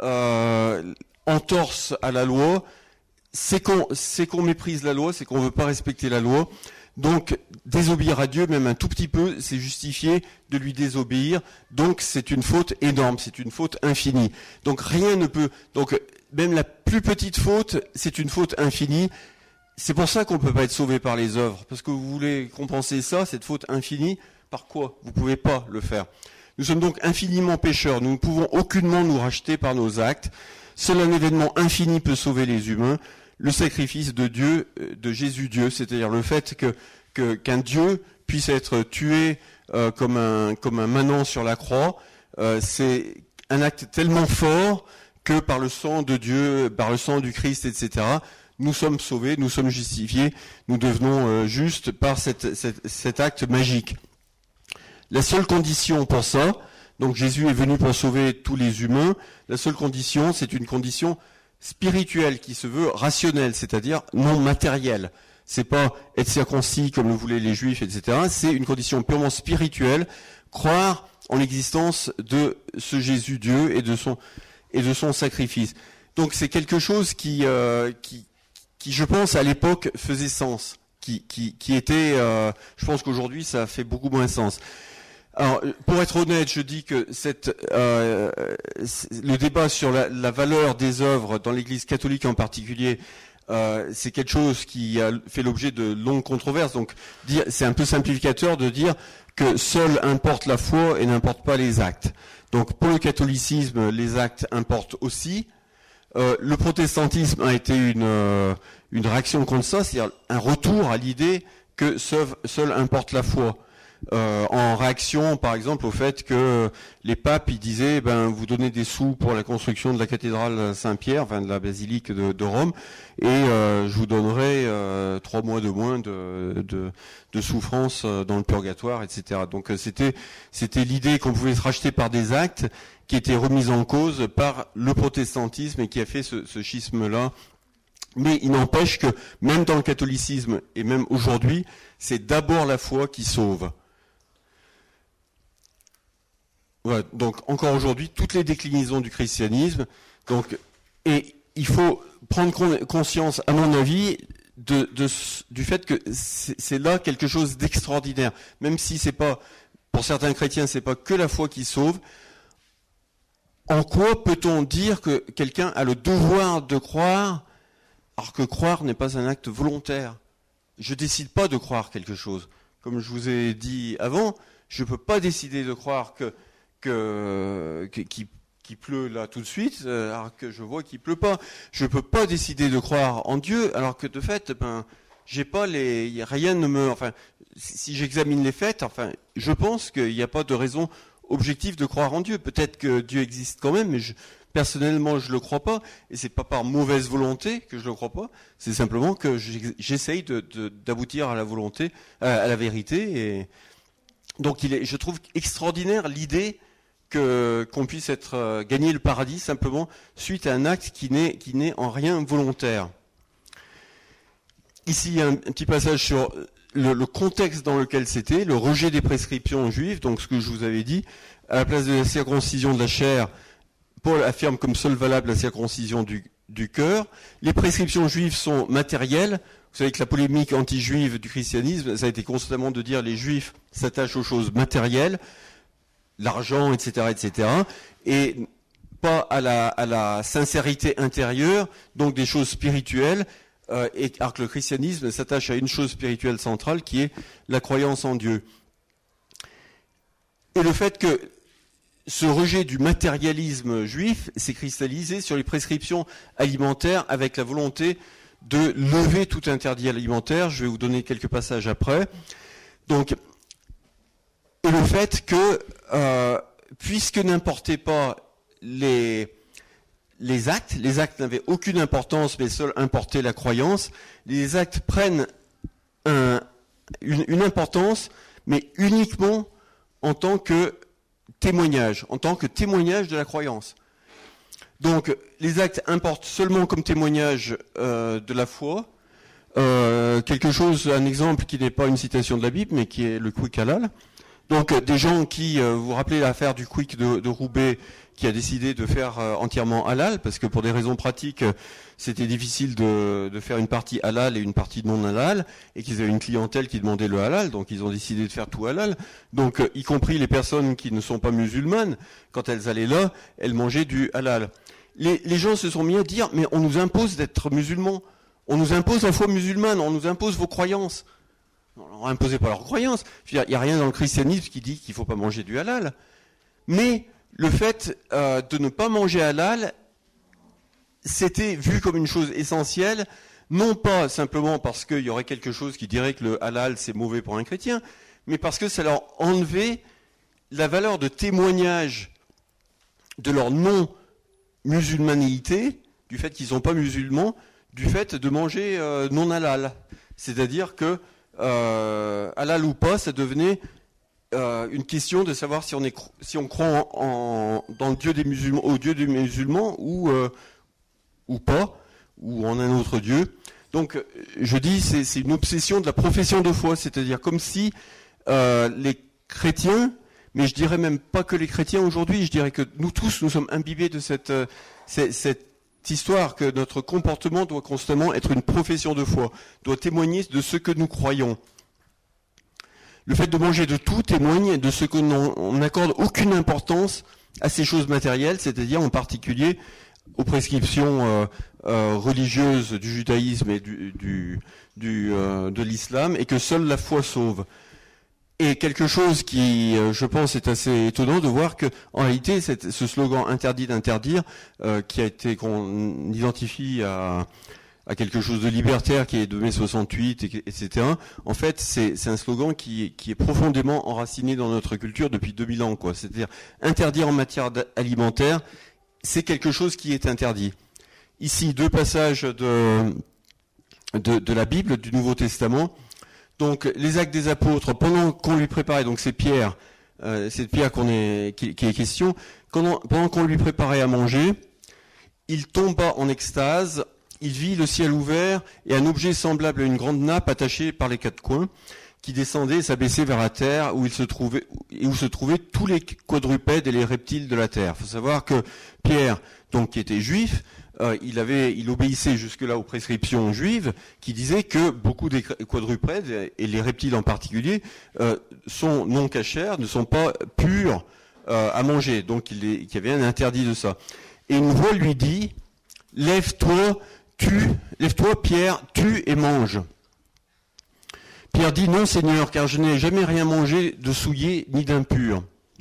entorse à la loi, c'est qu'on méprise la loi, c'est qu'on ne veut pas respecter la loi. Donc, désobéir à Dieu, même un tout petit peu, c'est justifié de lui désobéir. Donc, c'est une faute énorme, c'est une faute infinie. Donc, rien ne peut... Donc, même la plus petite faute, c'est une faute infinie. c'est pour ça qu'on ne peut pas être sauvé par les œuvres, parce que vous voulez compenser ça, cette faute infinie, par quoi? Vous ne pouvez pas le faire. Nous sommes donc infiniment pécheurs, nous ne pouvons aucunement nous racheter par nos actes. Seul un événement infini peut sauver les humains, le sacrifice de Dieu, de Jésus Dieu, c'est-à-dire le fait qu'un Dieu puisse être tué comme un manant sur la croix, c'est un acte tellement fort que par le sang de Dieu, par le sang du Christ, etc., nous sommes sauvés, nous sommes justifiés, nous devenons justes par cet acte magique. La seule condition pour ça, donc Jésus est venu pour sauver tous les humains, la seule condition, c'est une condition spirituelle qui se veut rationnelle, c'est-à-dire non matérielle. C'est pas être circoncis comme le voulaient les Juifs, etc. C'est une condition purement spirituelle, croire en l'existence de ce Jésus Dieu et de son sacrifice. Donc c'est quelque chose qui je pense à l'époque faisait sens, qui était, je pense qu'aujourd'hui ça fait beaucoup moins sens. Alors, pour être honnête, je dis que le débat sur la valeur des œuvres dans l'Église catholique en particulier, c'est quelque chose qui a fait l'objet de longues controverses. Donc, c'est un peu simplificateur de dire que seul importe la foi et n'importe pas les actes. Donc, pour le catholicisme, les actes importent aussi. Le protestantisme a été une réaction contre ça, c'est-à-dire un retour à l'idée que seul importe la foi. En réaction, par exemple, au fait que les papes, ils disaient, vous donnez des sous pour la construction de la cathédrale Saint-Pierre, enfin de la basilique de Rome, et je vous donnerai 3 mois de moins de souffrance dans le purgatoire, etc. Donc c'était l'idée qu'on pouvait se racheter par des actes qui étaient remis en cause par le protestantisme et qui a fait ce schisme-là. Mais il n'empêche que même dans le catholicisme et même aujourd'hui, c'est d'abord la foi qui sauve. Voilà, donc encore aujourd'hui, toutes les déclinaisons du christianisme. Et il faut prendre conscience, à mon avis, du fait que c'est là quelque chose d'extraordinaire. Même si c'est pas, pour certains chrétiens, c'est pas que la foi qui sauve. En quoi peut-on dire que quelqu'un a le devoir de croire, alors que croire n'est pas un acte volontaire? Je décide pas de croire quelque chose. Comme je vous ai dit avant, je peux pas décider de croire qu'il pleut là tout de suite, alors que je vois qu'il pleut pas. Je peux pas décider de croire en Dieu, alors que de fait, j'ai pas rien ne me, si j'examine les faits, je pense qu'il n'y a pas de raison objective de croire en Dieu. Peut-être que Dieu existe quand même, mais personnellement, je le crois pas, et c'est pas par mauvaise volonté que je le crois pas. C'est simplement que j'essaye d'aboutir à la volonté, à la vérité. Et donc, je trouve extraordinaire l'idée qu'on puisse gagner le paradis simplement suite à un acte qui n'est en rien volontaire. Ici, il y a un petit passage sur le contexte dans lequel c'était, le rejet des prescriptions juives, donc ce que je vous avais dit, à la place de la circoncision de la chair, Paul affirme comme seule valable la circoncision du cœur. Les prescriptions juives sont matérielles. Vous savez que la polémique anti-juive du christianisme, ça a été constamment de dire les juifs s'attachent aux choses matérielles, l'argent, etc., etc., et pas à la sincérité intérieure, donc des choses spirituelles, alors que le christianisme s'attache à une chose spirituelle centrale qui est la croyance en Dieu. Et le fait que ce rejet du matérialisme juif s'est cristallisé sur les prescriptions alimentaires avec la volonté de lever tout interdit alimentaire. Je vais vous donner quelques passages après. Donc, et le fait que, puisque n'importaient pas les actes n'avaient aucune importance, mais seul importait la croyance, les actes prennent une importance, mais uniquement en tant que témoignage de la croyance. Donc, les actes importent seulement comme témoignage de la foi. Un exemple qui n'est pas une citation de la Bible, mais qui est le quick halal. Donc, des gens qui, vous vous rappelez l'affaire du quick de Roubaix, qui a décidé de faire entièrement halal, parce que pour des raisons pratiques, c'était difficile de faire une partie halal et une partie non halal, et qu'ils avaient une clientèle qui demandait le halal, donc ils ont décidé de faire tout halal. Donc, y compris les personnes qui ne sont pas musulmanes, quand elles allaient là, elles mangeaient du halal. Les gens se sont mis à dire, mais on nous impose d'être musulmans. On nous impose la foi musulmane, on nous impose vos croyances. On leur imposait pas leurs croyances. Il n'y a rien dans le christianisme qui dit qu'il ne faut pas manger du halal. Mais le fait de ne pas manger halal, c'était vu comme une chose essentielle, non pas simplement parce qu'il y aurait quelque chose qui dirait que le halal c'est mauvais pour un chrétien, mais parce que ça leur enlevait la valeur de témoignage de leur non-musulmanité, du fait qu'ils ne sont pas musulmans, du fait de manger non halal. C'est-à-dire que halal ou pas, ça devenait une question de savoir si on croit dans le Dieu des musulmans, au Dieu des musulmans ou pas, ou en un autre Dieu. Donc, je dis, c'est une obsession de la profession de foi, c'est-à-dire comme si les chrétiens, mais je dirais même pas que les chrétiens aujourd'hui, je dirais que nous tous, nous sommes imbibés de cette histoire que notre comportement doit constamment être une profession de foi, doit témoigner de ce que nous croyons. Le fait de manger de tout témoigne de ce que on n'accorde aucune importance à ces choses matérielles, c'est-à-dire en particulier aux prescriptions religieuses du judaïsme et de l'islam, et que seule la foi sauve. Et quelque chose qui, je pense, est assez étonnant de voir que, en réalité, ce slogan interdit d'interdire, qu'on identifie à quelque chose de libertaire qui est de mai 68, etc. En fait, c'est un slogan qui est profondément enraciné dans notre culture depuis 2000 ans, quoi. C'est-à-dire, interdire en matière alimentaire, c'est quelque chose qui est interdit. Ici, 2 passages de la Bible, du Nouveau Testament. Donc, les Actes des Apôtres, pendant qu'on lui préparait, donc c'est Pierre, qui est question, pendant qu'on lui préparait à manger, il tomba en extase, il vit le ciel ouvert et un objet semblable à une grande nappe attachée par les 4 coins, qui descendait et s'abaissait vers la terre, où se trouvaient tous les quadrupèdes et les reptiles de la terre. Il faut savoir que Pierre, donc qui était juif, il obéissait jusque-là aux prescriptions juives, qui disaient que beaucoup des quadrupèdes, et les reptiles en particulier, sont non cachers, ne sont pas purs à manger. Donc il y avait un interdit de ça. Et une voix lui dit, lève-toi, Pierre, tue et mange. Pierre dit, non Seigneur, car je n'ai jamais rien mangé de souillé ni d'impur.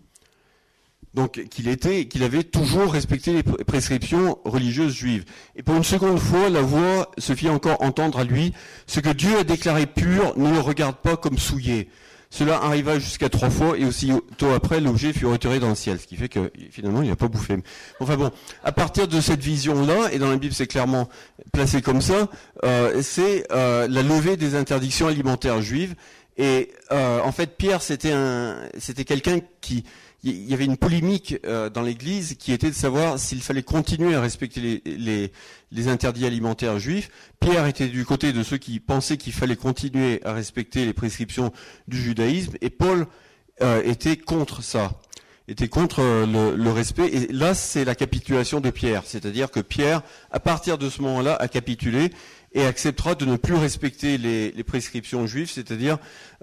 Donc qu'il avait toujours respecté les prescriptions religieuses juives. Et pour une seconde fois, la voix se fit encore entendre à lui, ce que Dieu a déclaré pur, ne le regarde pas comme souillé. Cela arriva jusqu'à 3 fois, et aussitôt après, l'objet fut retiré dans le ciel, ce qui fait que finalement, il n'a pas bouffé. Enfin bon, à partir de cette vision-là, et dans la Bible c'est clairement placé comme ça, c'est la levée des interdictions alimentaires juives. Et en fait, Pierre, c'était quelqu'un qui... Il y avait une polémique dans l'Église qui était de savoir s'il fallait continuer à respecter les interdits alimentaires juifs. Pierre était du côté de ceux qui pensaient qu'il fallait continuer à respecter les prescriptions du judaïsme, et Paul était contre ça, était contre le respect. Et là, c'est la capitulation de Pierre, c'est-à-dire que Pierre, à partir de ce moment-là, a capitulé et acceptera de ne plus respecter les prescriptions juives, c'est-à-dire,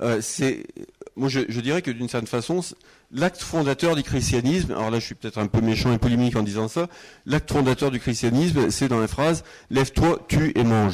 moi je dirais que d'une certaine façon, l'acte fondateur du christianisme, alors là je suis peut-être un peu méchant et polémique en disant ça, l'acte fondateur du christianisme, c'est dans la phrase « Lève-toi, tue et mange ».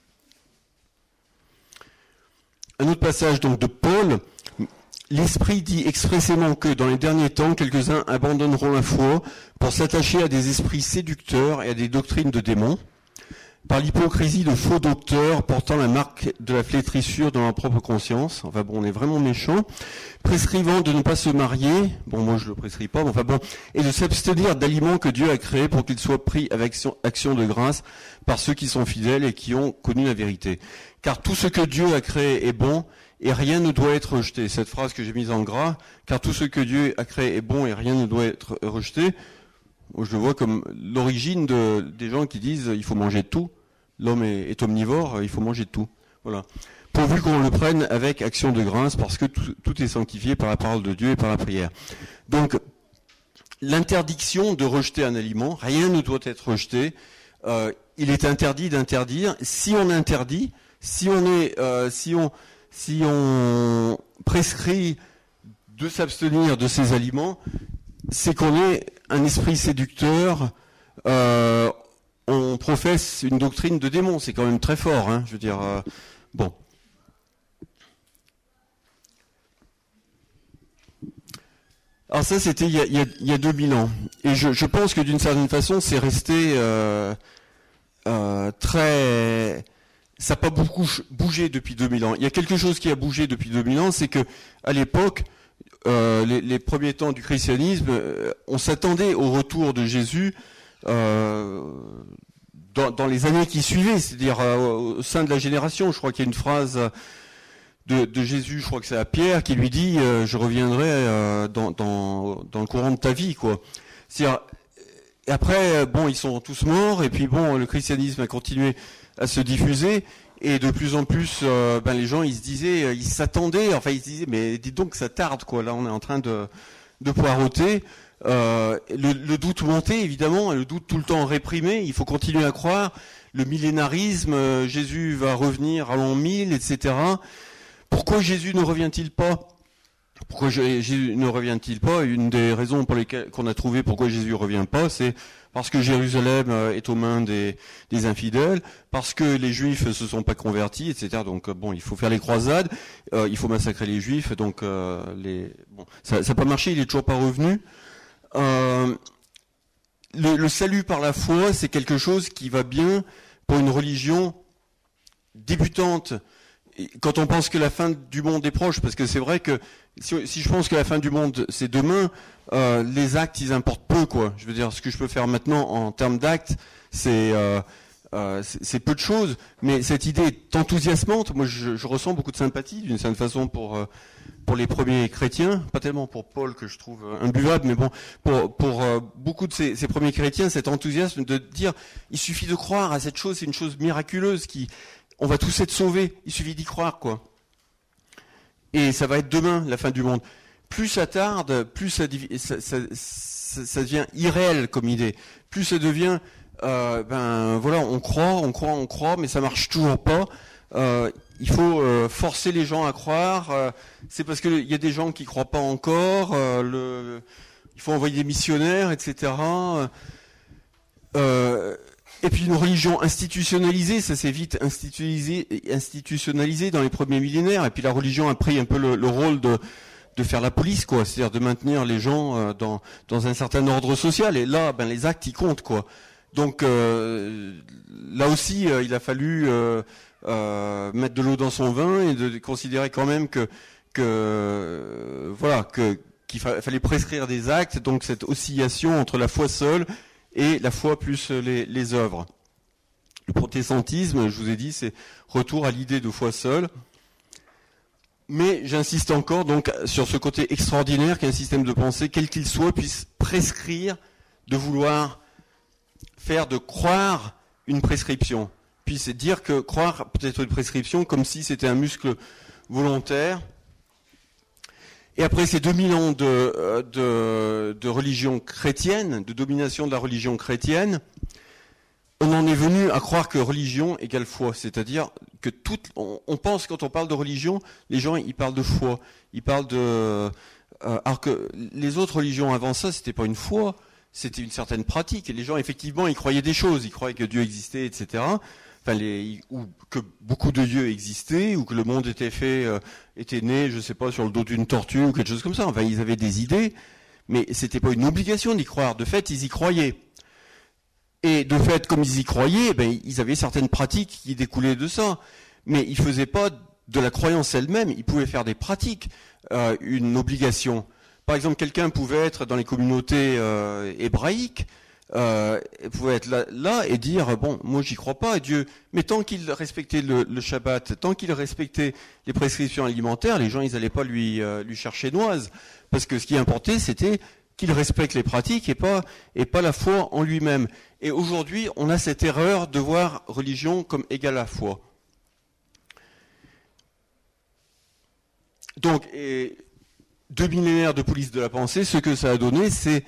Un autre passage donc de Paul, l'Esprit dit expressément que dans les derniers temps, quelques-uns abandonneront la foi pour s'attacher à des esprits séducteurs et à des doctrines de démons, par l'hypocrisie de faux docteurs portant la marque de la flétrissure dans leur propre conscience. Enfin bon, on est vraiment méchant. Prescrivant de ne pas se marier, bon moi je le prescris pas, mais enfin bon, et de s'abstenir d'aliments que Dieu a créés pour qu'ils soient pris avec action de grâce par ceux qui sont fidèles et qui ont connu la vérité. Car tout ce que Dieu a créé est bon, et rien ne doit être rejeté. Cette phrase que j'ai mise en gras, car tout ce que Dieu a créé est bon et rien ne doit être rejeté, je le vois comme l'origine des gens qui disent il faut manger de tout. L'homme est omnivore, il faut manger de tout. Voilà. Pourvu qu'on le prenne avec action de grâce, parce que tout est sanctifié par la parole de Dieu et par la prière. Donc, l'interdiction de rejeter un aliment, rien ne doit être rejeté. Il est interdit d'interdire. Si on interdit, si on prescrit de s'abstenir de ces aliments, c'est qu'on est un esprit séducteur. On on professe une doctrine de démon. C'est quand même très fort, hein, je veux dire. Bon. Alors ça, c'était il y a 2000 ans. Et je pense que d'une certaine façon, c'est resté très... Ça n'a pas beaucoup bougé depuis 2000 ans. Il y a quelque chose qui a bougé depuis 2000 ans, c'est que à l'époque, les premiers temps du christianisme, on s'attendait au retour de Jésus dans les années qui suivaient, c'est-à-dire au sein de la génération. Je crois qu'il y a une phrase de Jésus, je crois que c'est à Pierre, qui lui dit je reviendrai dans le courant de ta vie, quoi. C'est-à-dire, et après, bon, ils sont tous morts, et puis bon, le christianisme a continué à se diffuser, et de plus en plus, les gens, ils se disaient, ils s'attendaient, enfin, ils se disaient, mais dites donc, ça tarde, quoi. Là, on est en train de poireauter. Le doute montait, évidemment, le doute tout le temps réprimé. Il faut continuer à croire. Le millénarisme, Jésus va revenir à l'an 1000, etc. Pourquoi Jésus ne revient-il pas? Pourquoi Jésus ne revient-il pas? Une des raisons pour lesquelles qu'on a trouvé pourquoi Jésus ne revient pas, c'est parce que Jérusalem est aux mains des infidèles, parce que les Juifs ne se sont pas convertis, etc. Donc bon, il faut faire les croisades, il faut massacrer les Juifs. Donc ça n'a pas marché, il est toujours pas revenu. Le salut par la foi, c'est quelque chose qui va bien pour une religion débutante. Quand on pense que la fin du monde est proche, parce que c'est vrai que si je pense que la fin du monde c'est demain, les actes ils importent peu, quoi. Je veux dire, ce que je peux faire maintenant en termes d'actes, c'est peu de choses, mais cette idée est enthousiasmante. Moi, je ressens beaucoup de sympathie, d'une certaine façon, pour les premiers chrétiens, pas tellement pour Paul que je trouve imbuvable, mais bon, pour beaucoup de ces premiers chrétiens, cet enthousiasme de dire, il suffit de croire à cette chose, c'est une chose miraculeuse on va tous être sauvés, il suffit d'y croire, quoi. Et ça va être demain, la fin du monde. Plus ça tarde, plus ça devient irréel comme idée. Plus ça devient, on croit, mais ça marche toujours pas. Il faut forcer les gens à croire. C'est parce qu'il y a des gens qui croient pas encore. Il faut envoyer des missionnaires, etc. Et puis une religion institutionnalisée, ça s'est vite institutionnalisé dans les premiers millénaires. Et puis la religion a pris un peu le rôle de faire la police, quoi. C'est-à-dire de maintenir les gens dans un certain ordre social. Et là, les actes, ils comptent, quoi. Donc là aussi, il a fallu mettre de l'eau dans son vin et de considérer quand même qu'il fallait prescrire des actes. Donc cette oscillation entre la foi seule et la foi plus les œuvres. Le protestantisme, je vous ai dit, c'est retour à l'idée de foi seule. Mais j'insiste encore donc sur ce côté extraordinaire qu'un système de pensée, quel qu'il soit, puisse prescrire de vouloir faire de croire une prescription. Puisse dire que croire peut être une prescription comme si c'était un muscle volontaire. Et après ces 2000 ans de religion chrétienne, de domination de la religion chrétienne, on en est venu à croire que religion égale foi. C'est-à-dire que on pense quand on parle de religion, les gens ils parlent de foi. Ils parlent alors que les autres religions avant ça, c'était pas une foi, c'était une certaine pratique. Et les gens effectivement, ils croyaient des choses, ils croyaient que Dieu existait, etc. Ou que beaucoup de dieux existaient, ou que le monde était né, je sais pas, sur le dos d'une tortue ou quelque chose comme ça. Enfin, ils avaient des idées, mais c'était pas une obligation d'y croire. De fait, ils y croyaient. Et de fait, comme ils y croyaient, ils avaient certaines pratiques qui découlaient de ça. Mais ils faisaient pas de la croyance elle-même, ils pouvaient faire des pratiques, une obligation. Par exemple, quelqu'un pouvait être dans les communautés hébraïques, pouvait être là et dire bon, moi j'y crois pas à Dieu, mais tant qu'il respectait le Shabbat, tant qu'il respectait les prescriptions alimentaires, les gens ils allaient pas lui chercher noise, parce que ce qui importait c'était qu'il respecte les pratiques et pas la foi en lui-même. Et aujourd'hui on a cette erreur de voir religion comme égale à foi. Donc 2 millénaires de police de la pensée, ce que ça a donné, c'est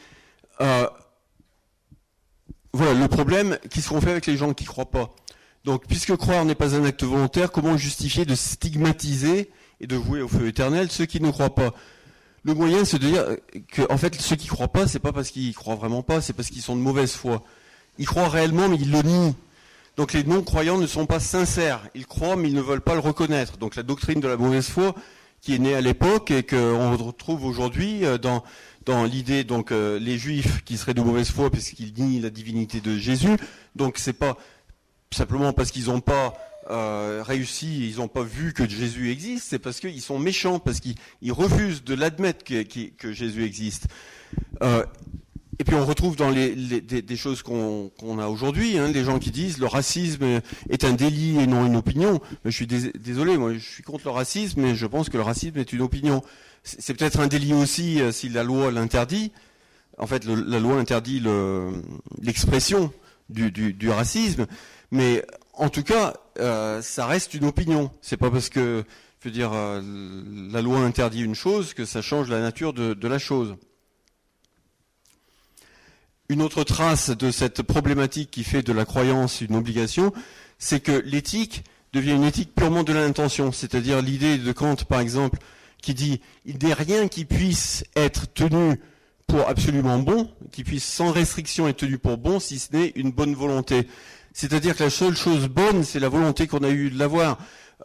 le problème qui seront faits avec les gens qui ne croient pas. Donc, puisque croire n'est pas un acte volontaire, comment justifier de stigmatiser et de vouer au feu éternel ceux qui ne croient pas? Le moyen, c'est de dire que, en fait, ceux qui ne croient pas, c'est pas parce qu'ils croient vraiment pas, c'est parce qu'ils sont de mauvaise foi. Ils croient réellement, mais ils le nient. Donc les non-croyants ne sont pas sincères. Ils croient, mais ils ne veulent pas le reconnaître. Donc la doctrine de la mauvaise foi, qui est née à l'époque et qu'on retrouve aujourd'hui dans l'idée, donc les Juifs qui seraient de mauvaise foi parce qu'ils nient la divinité de Jésus. Donc c'est pas simplement parce qu'ils n'ont pas réussi, ils n'ont pas vu que Jésus existe, c'est parce qu'ils sont méchants, parce qu'ils refusent de l'admettre que Jésus existe. Et puis on retrouve dans des choses qu'on a aujourd'hui, des gens qui disent le racisme est un délit et non une opinion. Mais je suis désolé, moi je suis contre le racisme, mais je pense que le racisme est une opinion. C'est peut-être un délit aussi si la loi l'interdit. En fait, la loi interdit l'expression du racisme, mais en tout cas, ça reste une opinion. C'est pas parce que, je veux dire, la loi interdit une chose que ça change la nature de la chose. Une autre trace de cette problématique qui fait de la croyance une obligation, c'est que l'éthique devient une éthique purement de l'intention. C'est-à-dire l'idée de Kant, par exemple, qui dit « il n'est rien qui puisse être tenu pour absolument bon, qui puisse sans restriction être tenu pour bon, si ce n'est une bonne volonté ». C'est-à-dire que la seule chose bonne, c'est la volonté qu'on a eue de l'avoir.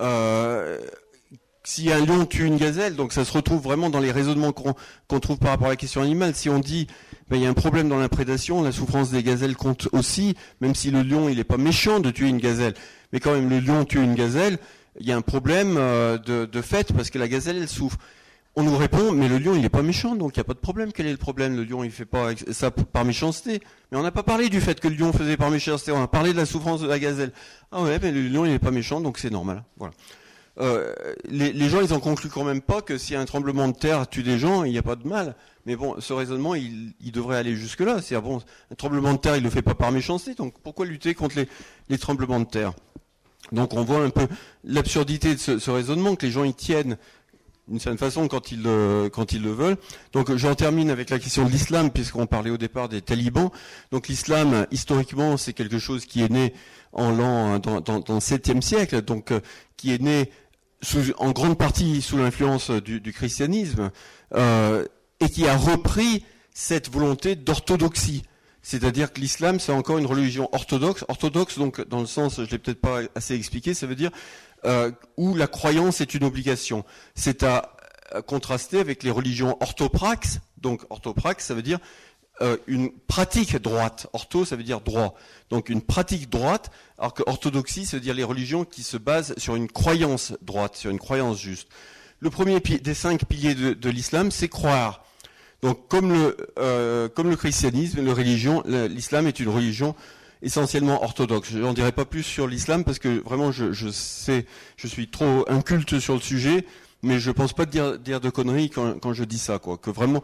Si un lion tue une gazelle, donc ça se retrouve vraiment dans les raisonnements qu'on trouve par rapport à la question animale. Si on dit il y a un problème dans la prédation, la souffrance des gazelles compte aussi, même si le lion il n'est pas méchant de tuer une gazelle, mais quand même le lion tue une gazelle, il y a un problème de fait parce que la gazelle elle souffre. On nous répond mais le lion il n'est pas méchant, donc il n'y a pas de problème. Quel est le problème? Le lion il fait pas ça par méchanceté. Mais on n'a pas parlé du fait que le lion faisait par méchanceté, on a parlé de la souffrance de la gazelle. Ah ouais, mais le lion il n'est pas méchant, donc c'est normal. Voilà. Les gens ils en concluent quand même pas que si un tremblement de terre tue des gens, il n'y a pas de mal. Mais bon, ce raisonnement il devrait aller jusque là. C'est bon, un tremblement de terre il le fait pas par méchanceté, donc pourquoi lutter contre les tremblements de terre? Donc on voit un peu l'absurdité de ce raisonnement que les gens y tiennent d'une certaine façon quand ils le veulent. Donc j'en termine avec la question de l'islam puisqu'on parlait au départ des talibans. Donc l'islam historiquement c'est quelque chose qui est né dans le 7e siècle, donc qui est né en grande partie sous l'influence du christianisme et qui a repris cette volonté d'orthodoxie. C'est-à-dire que l'islam, c'est encore une religion orthodoxe. Orthodoxe, donc, dans le sens, je l'ai peut-être pas assez expliqué, ça veut dire où la croyance est une obligation. C'est à contraster avec les religions orthopraxes. Donc, orthopraxe, ça veut dire une pratique droite. Ortho, ça veut dire droit. Donc, une pratique droite, alors que orthodoxie, ça veut dire les religions qui se basent sur une croyance droite, sur une croyance juste. Le premier des 5 piliers de l'islam, c'est croire. Donc, comme le christianisme, l'islam est une religion essentiellement orthodoxe. Je n'en dirai pas plus sur l'islam parce que vraiment, je suis trop inculte sur le sujet, mais je pense pas dire de conneries quand je dis ça, quoi. Que vraiment,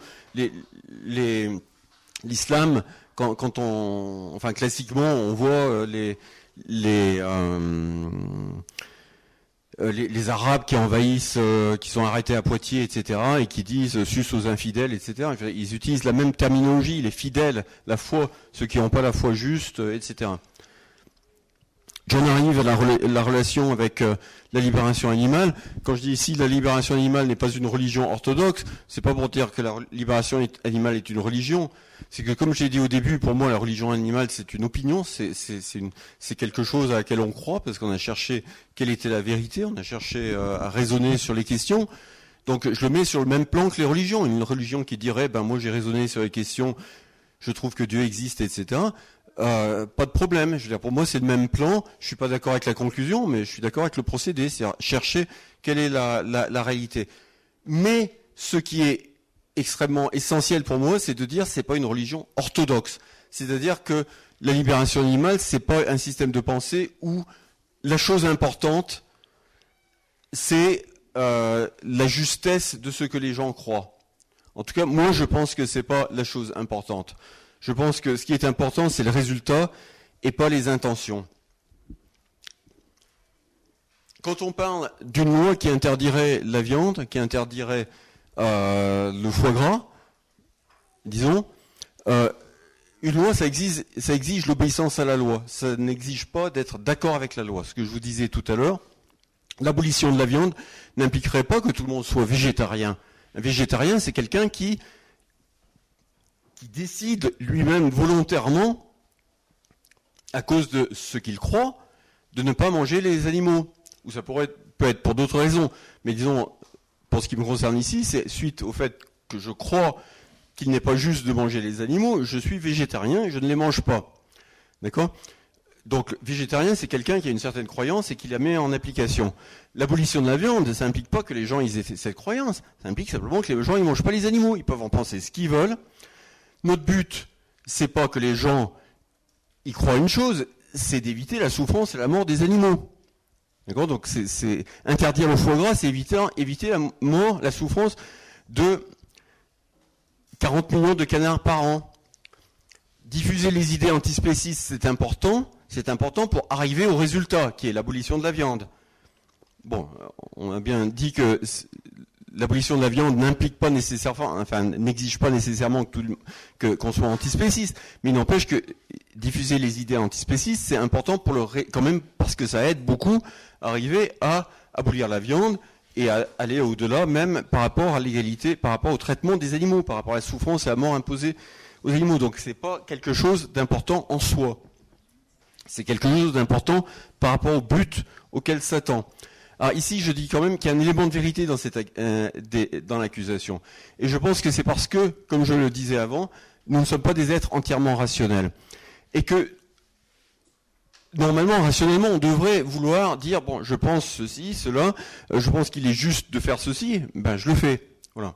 l'islam, classiquement, on voit les Arabes qui envahissent, qui sont arrêtés à Poitiers, etc., et qui disent sus aux infidèles, etc. Ils utilisent la même terminologie, les fidèles, la foi, ceux qui n'ont pas la foi juste, etc. J'en arrive à la relation avec la libération animale. Quand je dis ici la libération animale n'est pas une religion orthodoxe, c'est pas pour dire que la libération animale est une religion. C'est que comme j'ai dit au début, pour moi la religion animale c'est une opinion, c'est quelque chose à laquelle on croit parce qu'on a cherché quelle était la vérité, on a cherché à raisonner sur les questions. Donc je le mets sur le même plan que les religions. Une religion qui dirait moi j'ai raisonné sur les questions, je trouve que Dieu existe, etc. Pas de problème. Je veux dire, pour moi, c'est le même plan. Je suis pas d'accord avec la conclusion, mais je suis d'accord avec le procédé. C'est chercher quelle est la réalité. Mais ce qui est extrêmement essentiel pour moi, c'est de dire c'est pas une religion orthodoxe. C'est-à-dire que la libération animale, c'est pas un système de pensée où la chose importante, c'est la justesse de ce que les gens croient. En tout cas, moi, je pense que c'est pas la chose importante. Je pense que ce qui est important, c'est le résultat et pas les intentions. Quand on parle d'une loi qui interdirait la viande, qui interdirait le foie gras, disons, une loi, ça exige l'obéissance à la loi. Ça n'exige pas d'être d'accord avec la loi. Ce que je vous disais tout à l'heure, l'abolition de la viande n'impliquerait pas que tout le monde soit végétarien. Un végétarien, c'est quelqu'un qui décide lui-même volontairement à cause de ce qu'il croit, de ne pas manger les animaux. Ou ça peut être pour d'autres raisons. Mais disons, pour ce qui me concerne ici, c'est suite au fait que je crois qu'il n'est pas juste de manger les animaux, je suis végétarien et je ne les mange pas. D'accord ? Donc, végétarien, c'est quelqu'un qui a une certaine croyance et qui la met en application. L'abolition de la viande, ça n'implique pas que les gens ils aient cette croyance. Ça implique simplement que les gens ils mangent pas les animaux. Ils peuvent en penser ce qu'ils veulent. Notre but, c'est pas que les gens ils croient une chose, c'est d'éviter la souffrance et la mort des animaux. D'accord ? Donc, c'est interdire le foie gras, c'est éviter la mort, la souffrance de 40 millions de canards par an. Diffuser les idées antispécistes, c'est important. C'est important pour arriver au résultat, qui est l'abolition de la viande. Bon, on a bien dit que l'abolition de la viande n'implique pas nécessairement, enfin, n'exige pas nécessairement qu'on soit antispéciste, mais il n'empêche que diffuser les idées antispécistes, c'est important pour quand même parce que ça aide beaucoup à arriver à abolir la viande et à aller au-delà, même par rapport à l'égalité, par rapport au traitement des animaux, par rapport à la souffrance et à la mort imposée aux animaux. Donc, c'est pas quelque chose d'important en soi. C'est quelque chose d'important par rapport au but auquel s'attend. Alors ici, je dis quand même qu'il y a un élément de vérité dans l'accusation. Et je pense que c'est parce que, comme je le disais avant, nous ne sommes pas des êtres entièrement rationnels. Et que, normalement, rationnellement, on devrait vouloir dire, bon, je pense ceci, cela, je pense qu'il est juste de faire ceci, ben je le fais. Voilà.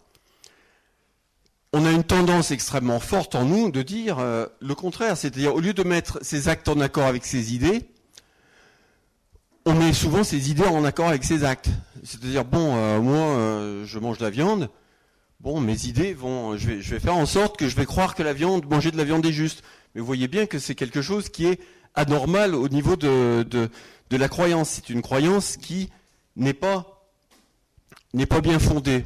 On a une tendance extrêmement forte en nous de dire le contraire, c'est-à-dire au lieu de mettre ses actes en accord avec ses idées, on met souvent ses idées en accord avec ses actes. C'est-à-dire, bon, moi, je mange de la viande, bon, mes idées vont, je vais faire en sorte que je vais croire que manger de la viande est juste. Mais vous voyez bien que c'est quelque chose qui est anormal au niveau de la croyance. C'est une croyance qui n'est pas bien fondée.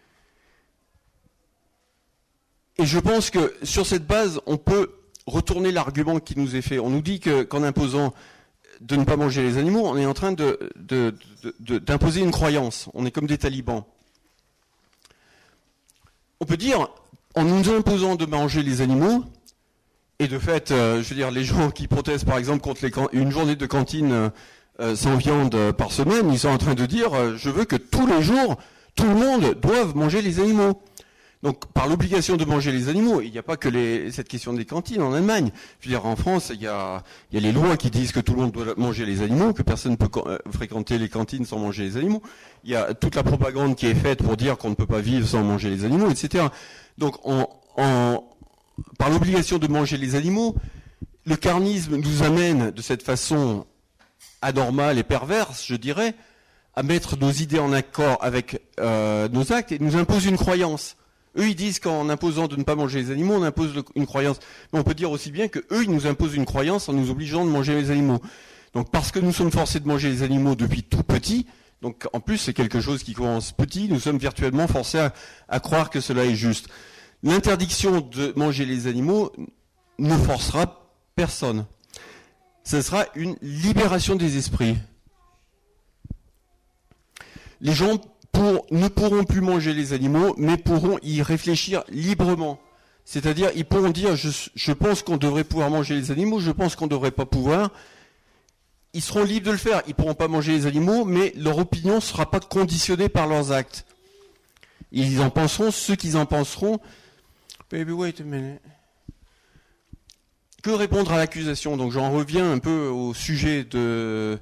Et je pense que sur cette base, on peut retourner l'argument qui nous est fait. On nous dit qu'en imposant de ne pas manger les animaux, on est en train d'imposer une croyance. On est comme des talibans. On peut dire, en nous imposant de manger les animaux, et de fait, je veux dire, les gens qui protestent par exemple contre une journée de cantine sans viande par semaine, ils sont en train de dire, je veux que tous les jours, tout le monde doive manger les animaux. Donc, par l'obligation de manger les animaux, il n'y a pas que cette question des cantines en Allemagne. Je veux dire, en France, il y a les lois qui disent que tout le monde doit manger les animaux, que personne ne peut fréquenter les cantines sans manger les animaux. Il y a toute la propagande qui est faite pour dire qu'on ne peut pas vivre sans manger les animaux, etc. Donc, par l'obligation de manger les animaux, le carnisme nous amène de cette façon anormale et perverse, je dirais, à mettre nos idées en accord avec nos actes et nous impose une croyance. Eux, ils disent qu'en imposant de ne pas manger les animaux, on impose une croyance. Mais on peut dire aussi bien qu'eux, ils nous imposent une croyance en nous obligeant de manger les animaux. Donc, parce que nous sommes forcés de manger les animaux depuis tout petit, donc en plus, c'est quelque chose qui commence petit, nous sommes virtuellement forcés à croire que cela est juste. L'interdiction de manger les animaux ne forcera personne. Ce sera une libération des esprits. Les gens ne pourront plus manger les animaux, mais pourront y réfléchir librement. C'est-à-dire, ils pourront dire, je pense qu'on devrait pouvoir manger les animaux, je pense qu'on ne devrait pas pouvoir. Ils seront libres de le faire. Ils ne pourront pas manger les animaux, mais leur opinion ne sera pas conditionnée par leurs actes. Ils en penseront ce qu'ils en penseront. Baby, wait a minute. Que répondre à l'accusation ? Donc j'en reviens un peu au sujet de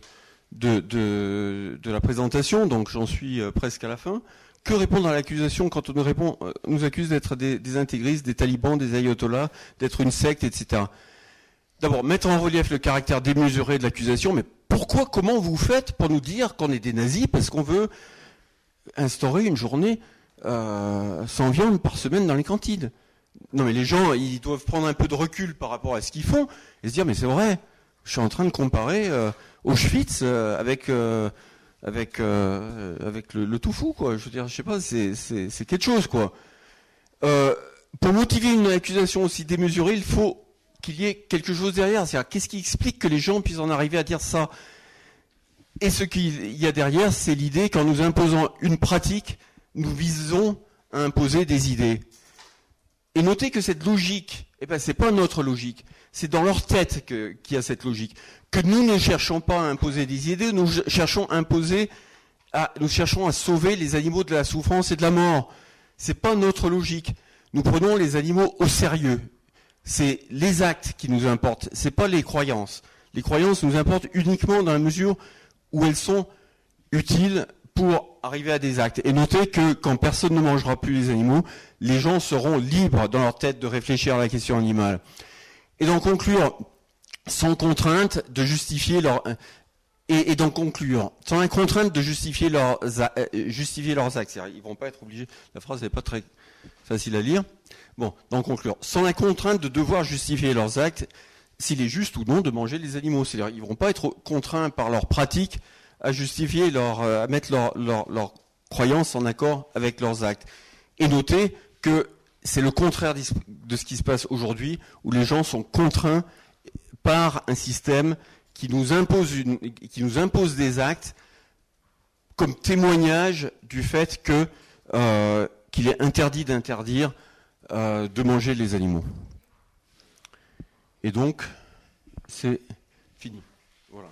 la présentation, donc j'en suis presque à la fin. Que répondre à l'accusation quand on nous accuse d'être des intégristes, des talibans, des ayatollahs, d'être une secte, etc. D'abord, mettre en relief le caractère démesuré de l'accusation, mais comment vous faites pour nous dire qu'on est des nazis parce qu'on veut instaurer une journée sans viande par semaine dans les cantines ? Non mais les gens, ils doivent prendre un peu de recul par rapport à ce qu'ils font et se dire, mais c'est vrai, je suis en train de comparer Auschwitz avec le tofu, quoi. Je veux dire, je sais pas, c'est quelque chose, quoi. Pour motiver une accusation aussi démesurée, il faut qu'il y ait quelque chose derrière. C'est-à-dire, qu'est-ce qui explique que les gens puissent en arriver à dire ça ? Et ce qu'il y a derrière, c'est l'idée qu'en nous imposant une pratique, nous visons à imposer des idées. Et notez que cette logique Eh ben, c'est pas notre logique. C'est dans leur tête qu'il y a cette logique. Que nous ne cherchons pas à imposer des idées, nous cherchons à sauver les animaux de la souffrance et de la mort. C'est pas notre logique. Nous prenons les animaux au sérieux. C'est les actes qui nous importent. C'est pas les croyances. Les croyances nous importent uniquement dans la mesure où elles sont utiles pour arriver à des actes. Et notez que quand personne ne mangera plus les animaux, les gens seront libres dans leur tête de réfléchir à la question animale. Et d'en conclure, sans contrainte de justifier leur... Et d'en conclure, sans la contrainte de justifier leurs actes. C'est-à-dire, ils vont pas être obligés... La phrase n'est pas très facile à lire. Bon, d'en conclure, sans la contrainte de devoir justifier leurs actes, s'il est juste ou non de manger les animaux. C'est-à-dire, ils vont pas être contraints par leur pratique à justifier à mettre leur croyance en accord avec leurs actes. Et notez que c'est le contraire de ce qui se passe aujourd'hui, où les gens sont contraints par un système qui nous impose des actes comme témoignage du fait qu'il est interdit d'interdire de manger les animaux. Et donc, c'est fini. Voilà.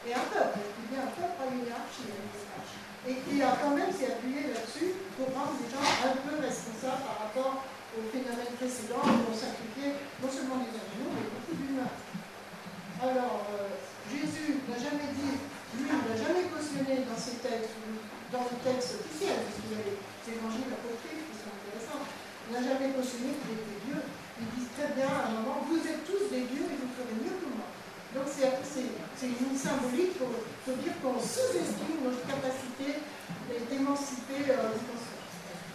et un peuple, qui dit un peuple, pas une hiérarchie, et qui a quand même s'est appuyé là-dessus pour rendre les gens un peu responsables par rapport au phénomène précédent où on sacrifiait non seulement des animaux, mais beaucoup d'humains. Alors, Jésus n'a jamais dit, lui, il n'a jamais cautionné dans ses textes, dans le texte officiel, parce qu'il y a les évangiles apocryphes qui sont intéressants, il n'a jamais cautionné qu'il était Dieu. Il dit très bien à un moment, vous êtes tous des dieux et vous ferez mieux que moi. Donc c'est une symbolique pour dire qu'on sous-estime notre capacité d'émanciper les consciences.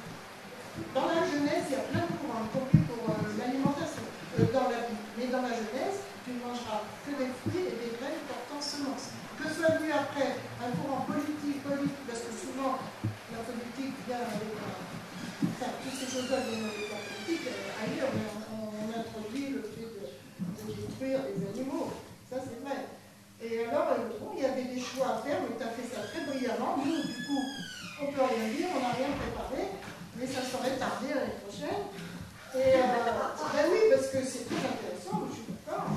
Dans la Genèse, il y a plein de courants, y compris pour l'alimentation, dans la Bible. Mais dans la Genèse, tu ne mangeras que des fruits et des graines portant semences. Que soit venu après un courant politique, parce que souvent la politique vient avec enfin, toutes ces choses-là viennent avec la politique. Ailleurs, on introduit le fait de détruire les animaux. Ça, c'est vrai. Et alors, bon, il y avait des choix à faire, mais tu as fait ça très brillamment. Nous, du coup, on ne peut rien dire, on n'a rien préparé, mais ça serait tardé l'année prochaine. Et ben oui, parce que c'est très intéressant, je suis d'accord.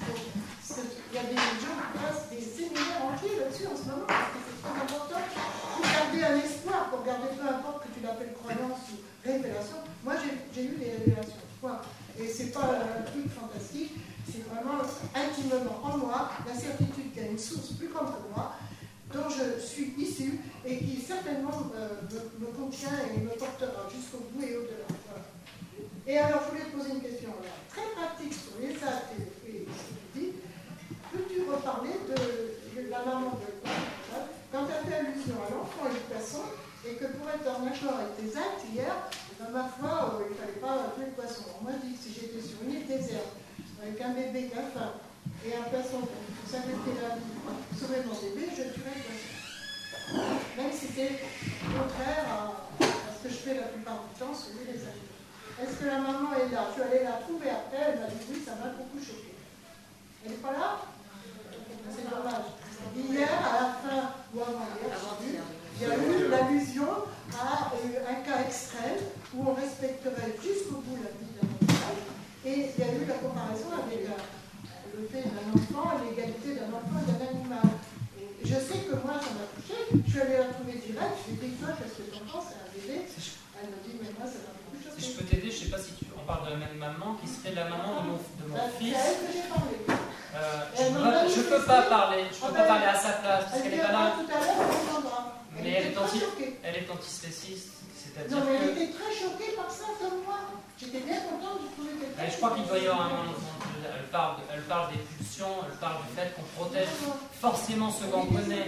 Il y a des gens qui passent des séminaires entiers là-dessus en ce moment, parce que c'est très important pour garder un espoir, pour garder peu importe que tu l'appelles croyance ou révélation. Moi, j'ai eu des révélations, point. Et c'est pas un truc fantastique. C'est vraiment intimement en moi la certitude qu'il y a une source plus grande que moi, dont je suis issue et qui certainement me contient et me portera jusqu'au bout et au-delà. Voilà. Et alors, je voulais te poser une question là, très pratique sur les actes et ce que tu dis. Peux-tu reparler de la maman de quand tu as fait allusion à l'enfant et le poisson, et que pour être en accord avec tes actes hier, dans ma foi, il ne fallait pas tuer le poisson. On m'a dit que si j'étais sur une île déserte, avec un bébé qui a faim et un poisson pour sacrifier la vie, pour sauver mon bébé, je tuerais le poisson. Même si c'est contraire à ce que je fais la plupart du temps, sauver les animaux. Est-ce que la maman est là? Je suis allée la trouver après, elle m'a dit oui, ça m'a beaucoup choqué. Elle n'est pas là? C'est dommage. Hier, à la fin, ou avant-hier, il y a eu l'allusion à un cas extrême où on respecterait jusqu'au bout la vie d'un animal. Et il y a eu la comparaison avec le fait d'un enfant, l'égalité d'un enfant et d'un animal. Et je sais que moi, ça m'a touché. Je suis allée la trouver direct. Je lui ai dit, toi, qu'est-ce que tu en penses? C'est un bébé. Elle m'a dit, mais moi, ça m'a beaucoup choqué. Si je peux t'aider, je ne sais pas si on parle de la même maman, qui serait la maman de mon fils. C'est à elle que j'ai parlé. Je ne peux pas parler à sa place, parce qu'elle n'est pas là. Tout à l'heure, on entendra. Mais elle est antispéciste, c'est-à-dire non, mais que... elle était très choquée par ça, comme moi. J'étais bien contente de trouver quelqu'un. Je crois qu'il doit y avoir un moment. Elle parle des pulsions, elle parle du fait qu'on protège forcément ceux qu'on connaît.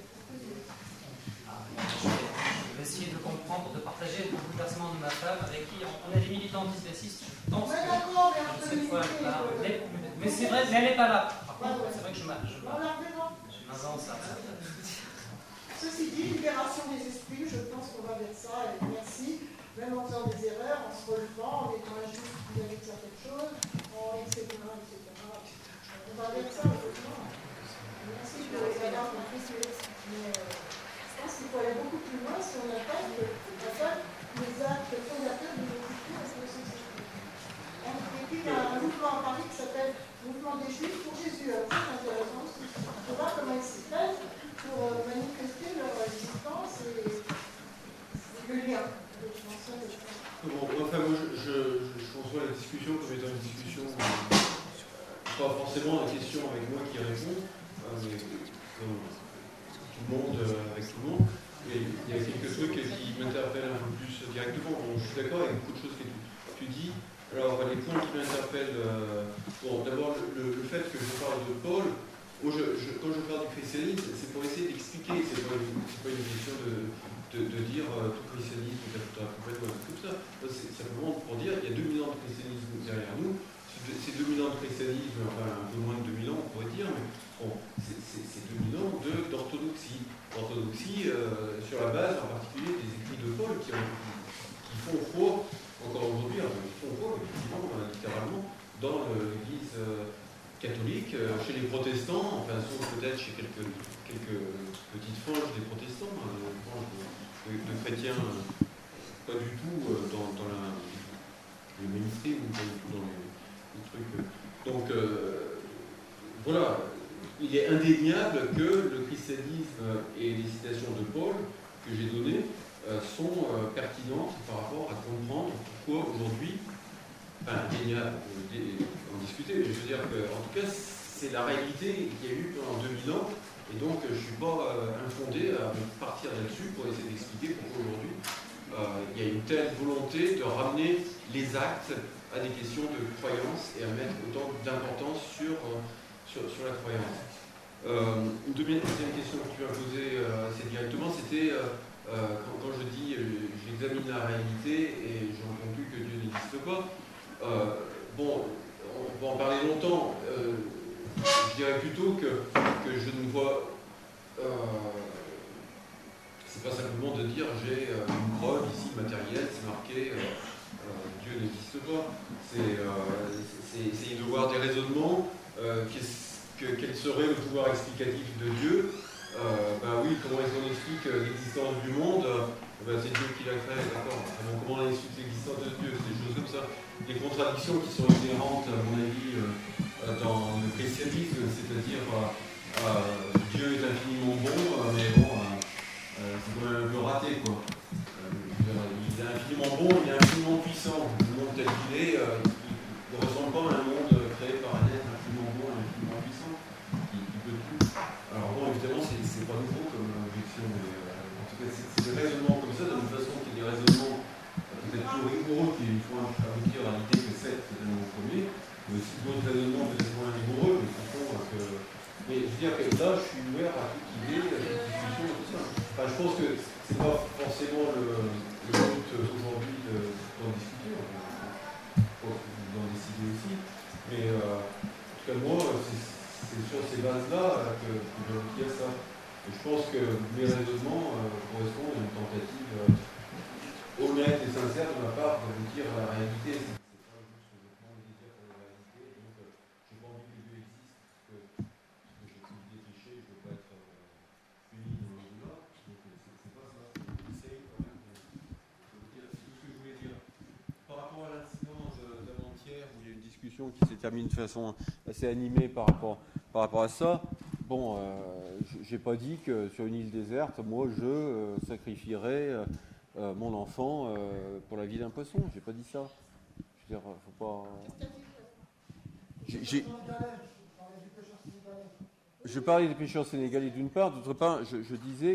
Je vais essayer de comprendre, de partager le bouleversement de ma femme, avec qui on est des militants antispécistes. Je pense que cette fois, elle parle. Mais c'est vrai, mais elle n'est pas là. Par contre, c'est vrai que je m'avance à ça. Ceci dit, libération des esprits, je pense qu'on va vers ça, et merci. Même en faisant des erreurs, en se relevant, en étant injuste vis-à-vis de certaines choses, etc. On va vers ça, effectivement. Merci pour les erreurs précieuses. Mais je pense qu'il faut aller beaucoup plus loin si on attaque les actes fondateurs de nos cultures et de nos sociétés. Et puis, il y a un mouvement à Paris qui s'appelle Mouvement des Juifs pour Jésus. Alors, c'est intéressant aussi. Il faut voir comment ils s'y prennent pour manifester leur existence et le lien. Bon, enfin, moi, je conçois la discussion comme étant une discussion, pas forcément la question avec moi qui répond, mais comme tout le monde, avec tout le monde. Et il y a quelques trucs qui m'interpellent un peu plus directement. Bon, je suis d'accord avec beaucoup de choses que tu dis. Alors, les points qui m'interpellent, bon, d'abord, le fait que je parle de Paul, quand je parle du christianisme, c'est pour essayer d'expliquer, c'est pas une question de dire tout christianisme est complètement comme ça. C'est simplement pour dire il y a 2000 ans de christianisme derrière nous. Ces 2000 ans de christianisme, enfin un peu moins de 2000 ans, on pourrait dire, mais bon, c'est 2000 ans d'orthodoxie. Orthodoxie sur la base en particulier des écrits de Paul qui font foi encore aujourd'hui, qui font foi effectivement, littéralement, dans l'Église catholique, chez les protestants, enfin sauf peut-être chez quelques petites franges des protestants, de chrétiens, pas du tout dans le mainstream ou pas du tout dans les trucs. Donc voilà, il est indéniable que le christianisme et les citations de Paul que j'ai données sont pertinentes par rapport à comprendre pourquoi aujourd'hui, enfin indéniable, on peut en discuter, mais je veux dire qu'en tout cas, c'est la réalité qu'il y a eu pendant 2000 ans, et donc je ne suis pas infondé à partir là-dessus pour essayer d'expliquer pourquoi aujourd'hui il y a une telle volonté de ramener les actes à des questions de croyance et à mettre autant d'importance sur la croyance. Une deuxième question que tu as posée assez directement, c'était quand je dis j'examine la réalité et j'en conclus que Dieu n'existe pas. Bon, on peut en parler longtemps. Je dirais plutôt que je ne vois. C'est pas simplement de dire j'ai une preuve ici matérielle, c'est marqué Dieu n'existe pas. C'est essayer de voir des raisonnements. Quel serait le pouvoir explicatif de Dieu? Ben oui, comment est-ce qu'on explique l'existence du monde? Ben c'est Dieu qui l'a créé, d'accord. Comment on explique l'existence de Dieu? C'est des choses comme ça. Des contradictions qui sont inhérentes, à mon avis, dans le christianisme, c'est-à-dire Dieu est infiniment bon, mais bon, c'est quand même un peu raté, quoi. Il est infiniment bon, il est infiniment puissant. Le monde tel qu'il est, il ne ressemble pas à un monde créé par un être infiniment bon, infiniment puissant, qui peut tout. Alors bon, évidemment, c'est pas nouveau comme objection, mais en tout cas, c'est des raisonnements comme ça, de toute façon, qu'il y a des raisonnements peut-être plus rigoureux qui font aboutir à l'idée que c'est totalement premier, mais aussi d'autres raisonnements peut-être moins rigoureux, mais qui font que... Mais je veux dire que là, je suis ouvert à toute idée, à toute discussion, et tout ça. Enfin, je pense que c'est pas forcément le but aujourd'hui d'en discuter, d'en décider aussi, mais en tout cas, moi, c'est sur ces bases-là que j'aboutis à ça. Et je pense que mes raisonnements correspondent à une tentative honnête et sincère de ma part d'aboutir à la réalité. C'est pas juste mon désir pour la réalité. Donc, je n'ai pas envie que Dieu existe, parce que j'ai commis des péchés, je ne veux pas être puni dans l'au-delà. Donc, c'est pas ça. J'essaye quand même de dire tout ce que je voulais dire. Par rapport à l'incident d'avant-hier, où il y a une discussion qui s'est terminée de façon assez animée par rapport à ça, bon, j'ai pas dit que sur une île déserte, moi, je sacrifierais mon enfant pour la vie d'un poisson. J'ai pas dit ça. Je veux dire, faut pas. Je parlais des pêcheurs sénégalais d'une part, d'autre part, je disais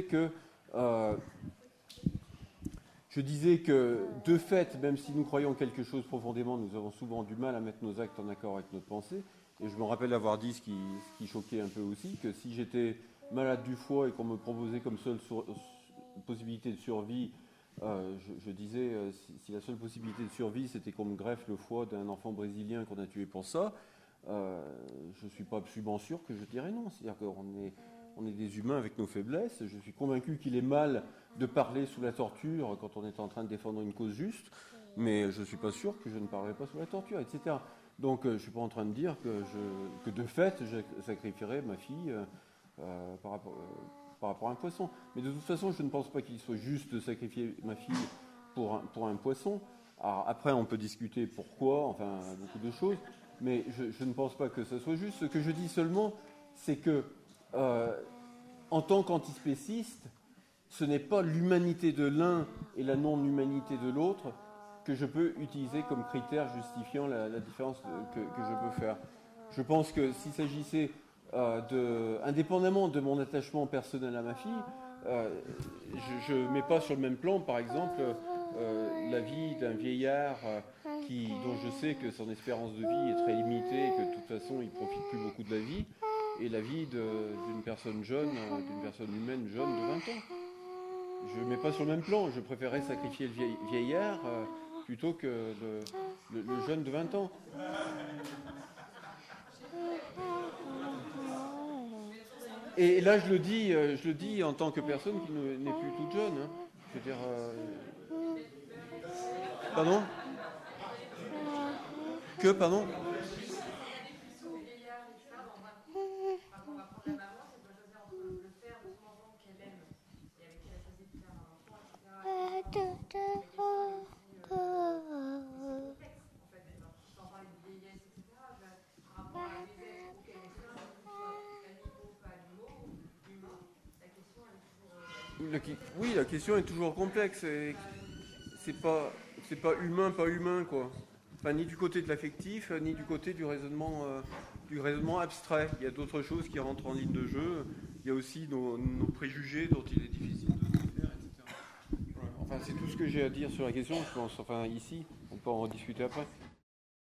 que de fait, même si nous croyons quelque chose profondément, nous avons souvent du mal à mettre nos actes en accord avec notre pensée. Et je me rappelle avoir dit ce qui choquait un peu aussi, que si j'étais malade du foie et qu'on me proposait comme seule possibilité de survie, je disais, si la seule possibilité de survie, c'était qu'on me greffe le foie d'un enfant brésilien qu'on a tué pour ça, je ne suis pas absolument sûr que je dirais non. C'est-à-dire qu'on est des humains avec nos faiblesses. Je suis convaincu qu'il est mal de parler sous la torture quand on est en train de défendre une cause juste, mais je ne suis pas sûr que je ne parlerai pas sous la torture, etc. Donc je ne suis pas en train de dire que de fait, je sacrifierais ma fille par rapport à un poisson. Mais de toute façon, je ne pense pas qu'il soit juste de sacrifier ma fille pour un poisson. Alors, après, on peut discuter pourquoi, enfin, beaucoup de choses, mais je ne pense pas que ça soit juste. Ce que je dis seulement, c'est que, en tant qu'antispéciste, ce n'est pas l'humanité de l'un et la non-humanité de l'autre que je peux utiliser comme critère justifiant la différence que je peux faire. Je pense que s'il s'agissait indépendamment de mon attachement personnel à ma fille, je ne mets pas sur le même plan, par exemple, la vie d'un vieillard dont je sais que son espérance de vie est très limitée et que de toute façon il ne profite plus beaucoup de la vie, et la vie d'une personne jeune, d'une personne humaine jeune de 20 ans. Je ne mets pas sur le même plan. Je préférerais sacrifier le vieillard plutôt que le jeune de 20 ans. Et là, je le dis en tant que personne qui n'est plus toute jeune. Hein. Je veux dire... Pardon ? Que, pardon ? Oui, la question est toujours complexe. C'est pas humain, quoi. Enfin, ni du côté de l'affectif, ni du côté du raisonnement abstrait. Il y a d'autres choses qui rentrent en ligne de jeu. Il y a aussi nos préjugés dont il est difficile de se faire, etc. Voilà. Enfin, c'est tout ce que j'ai à dire sur la question, je pense. Enfin, ici, on peut en rediscuter après.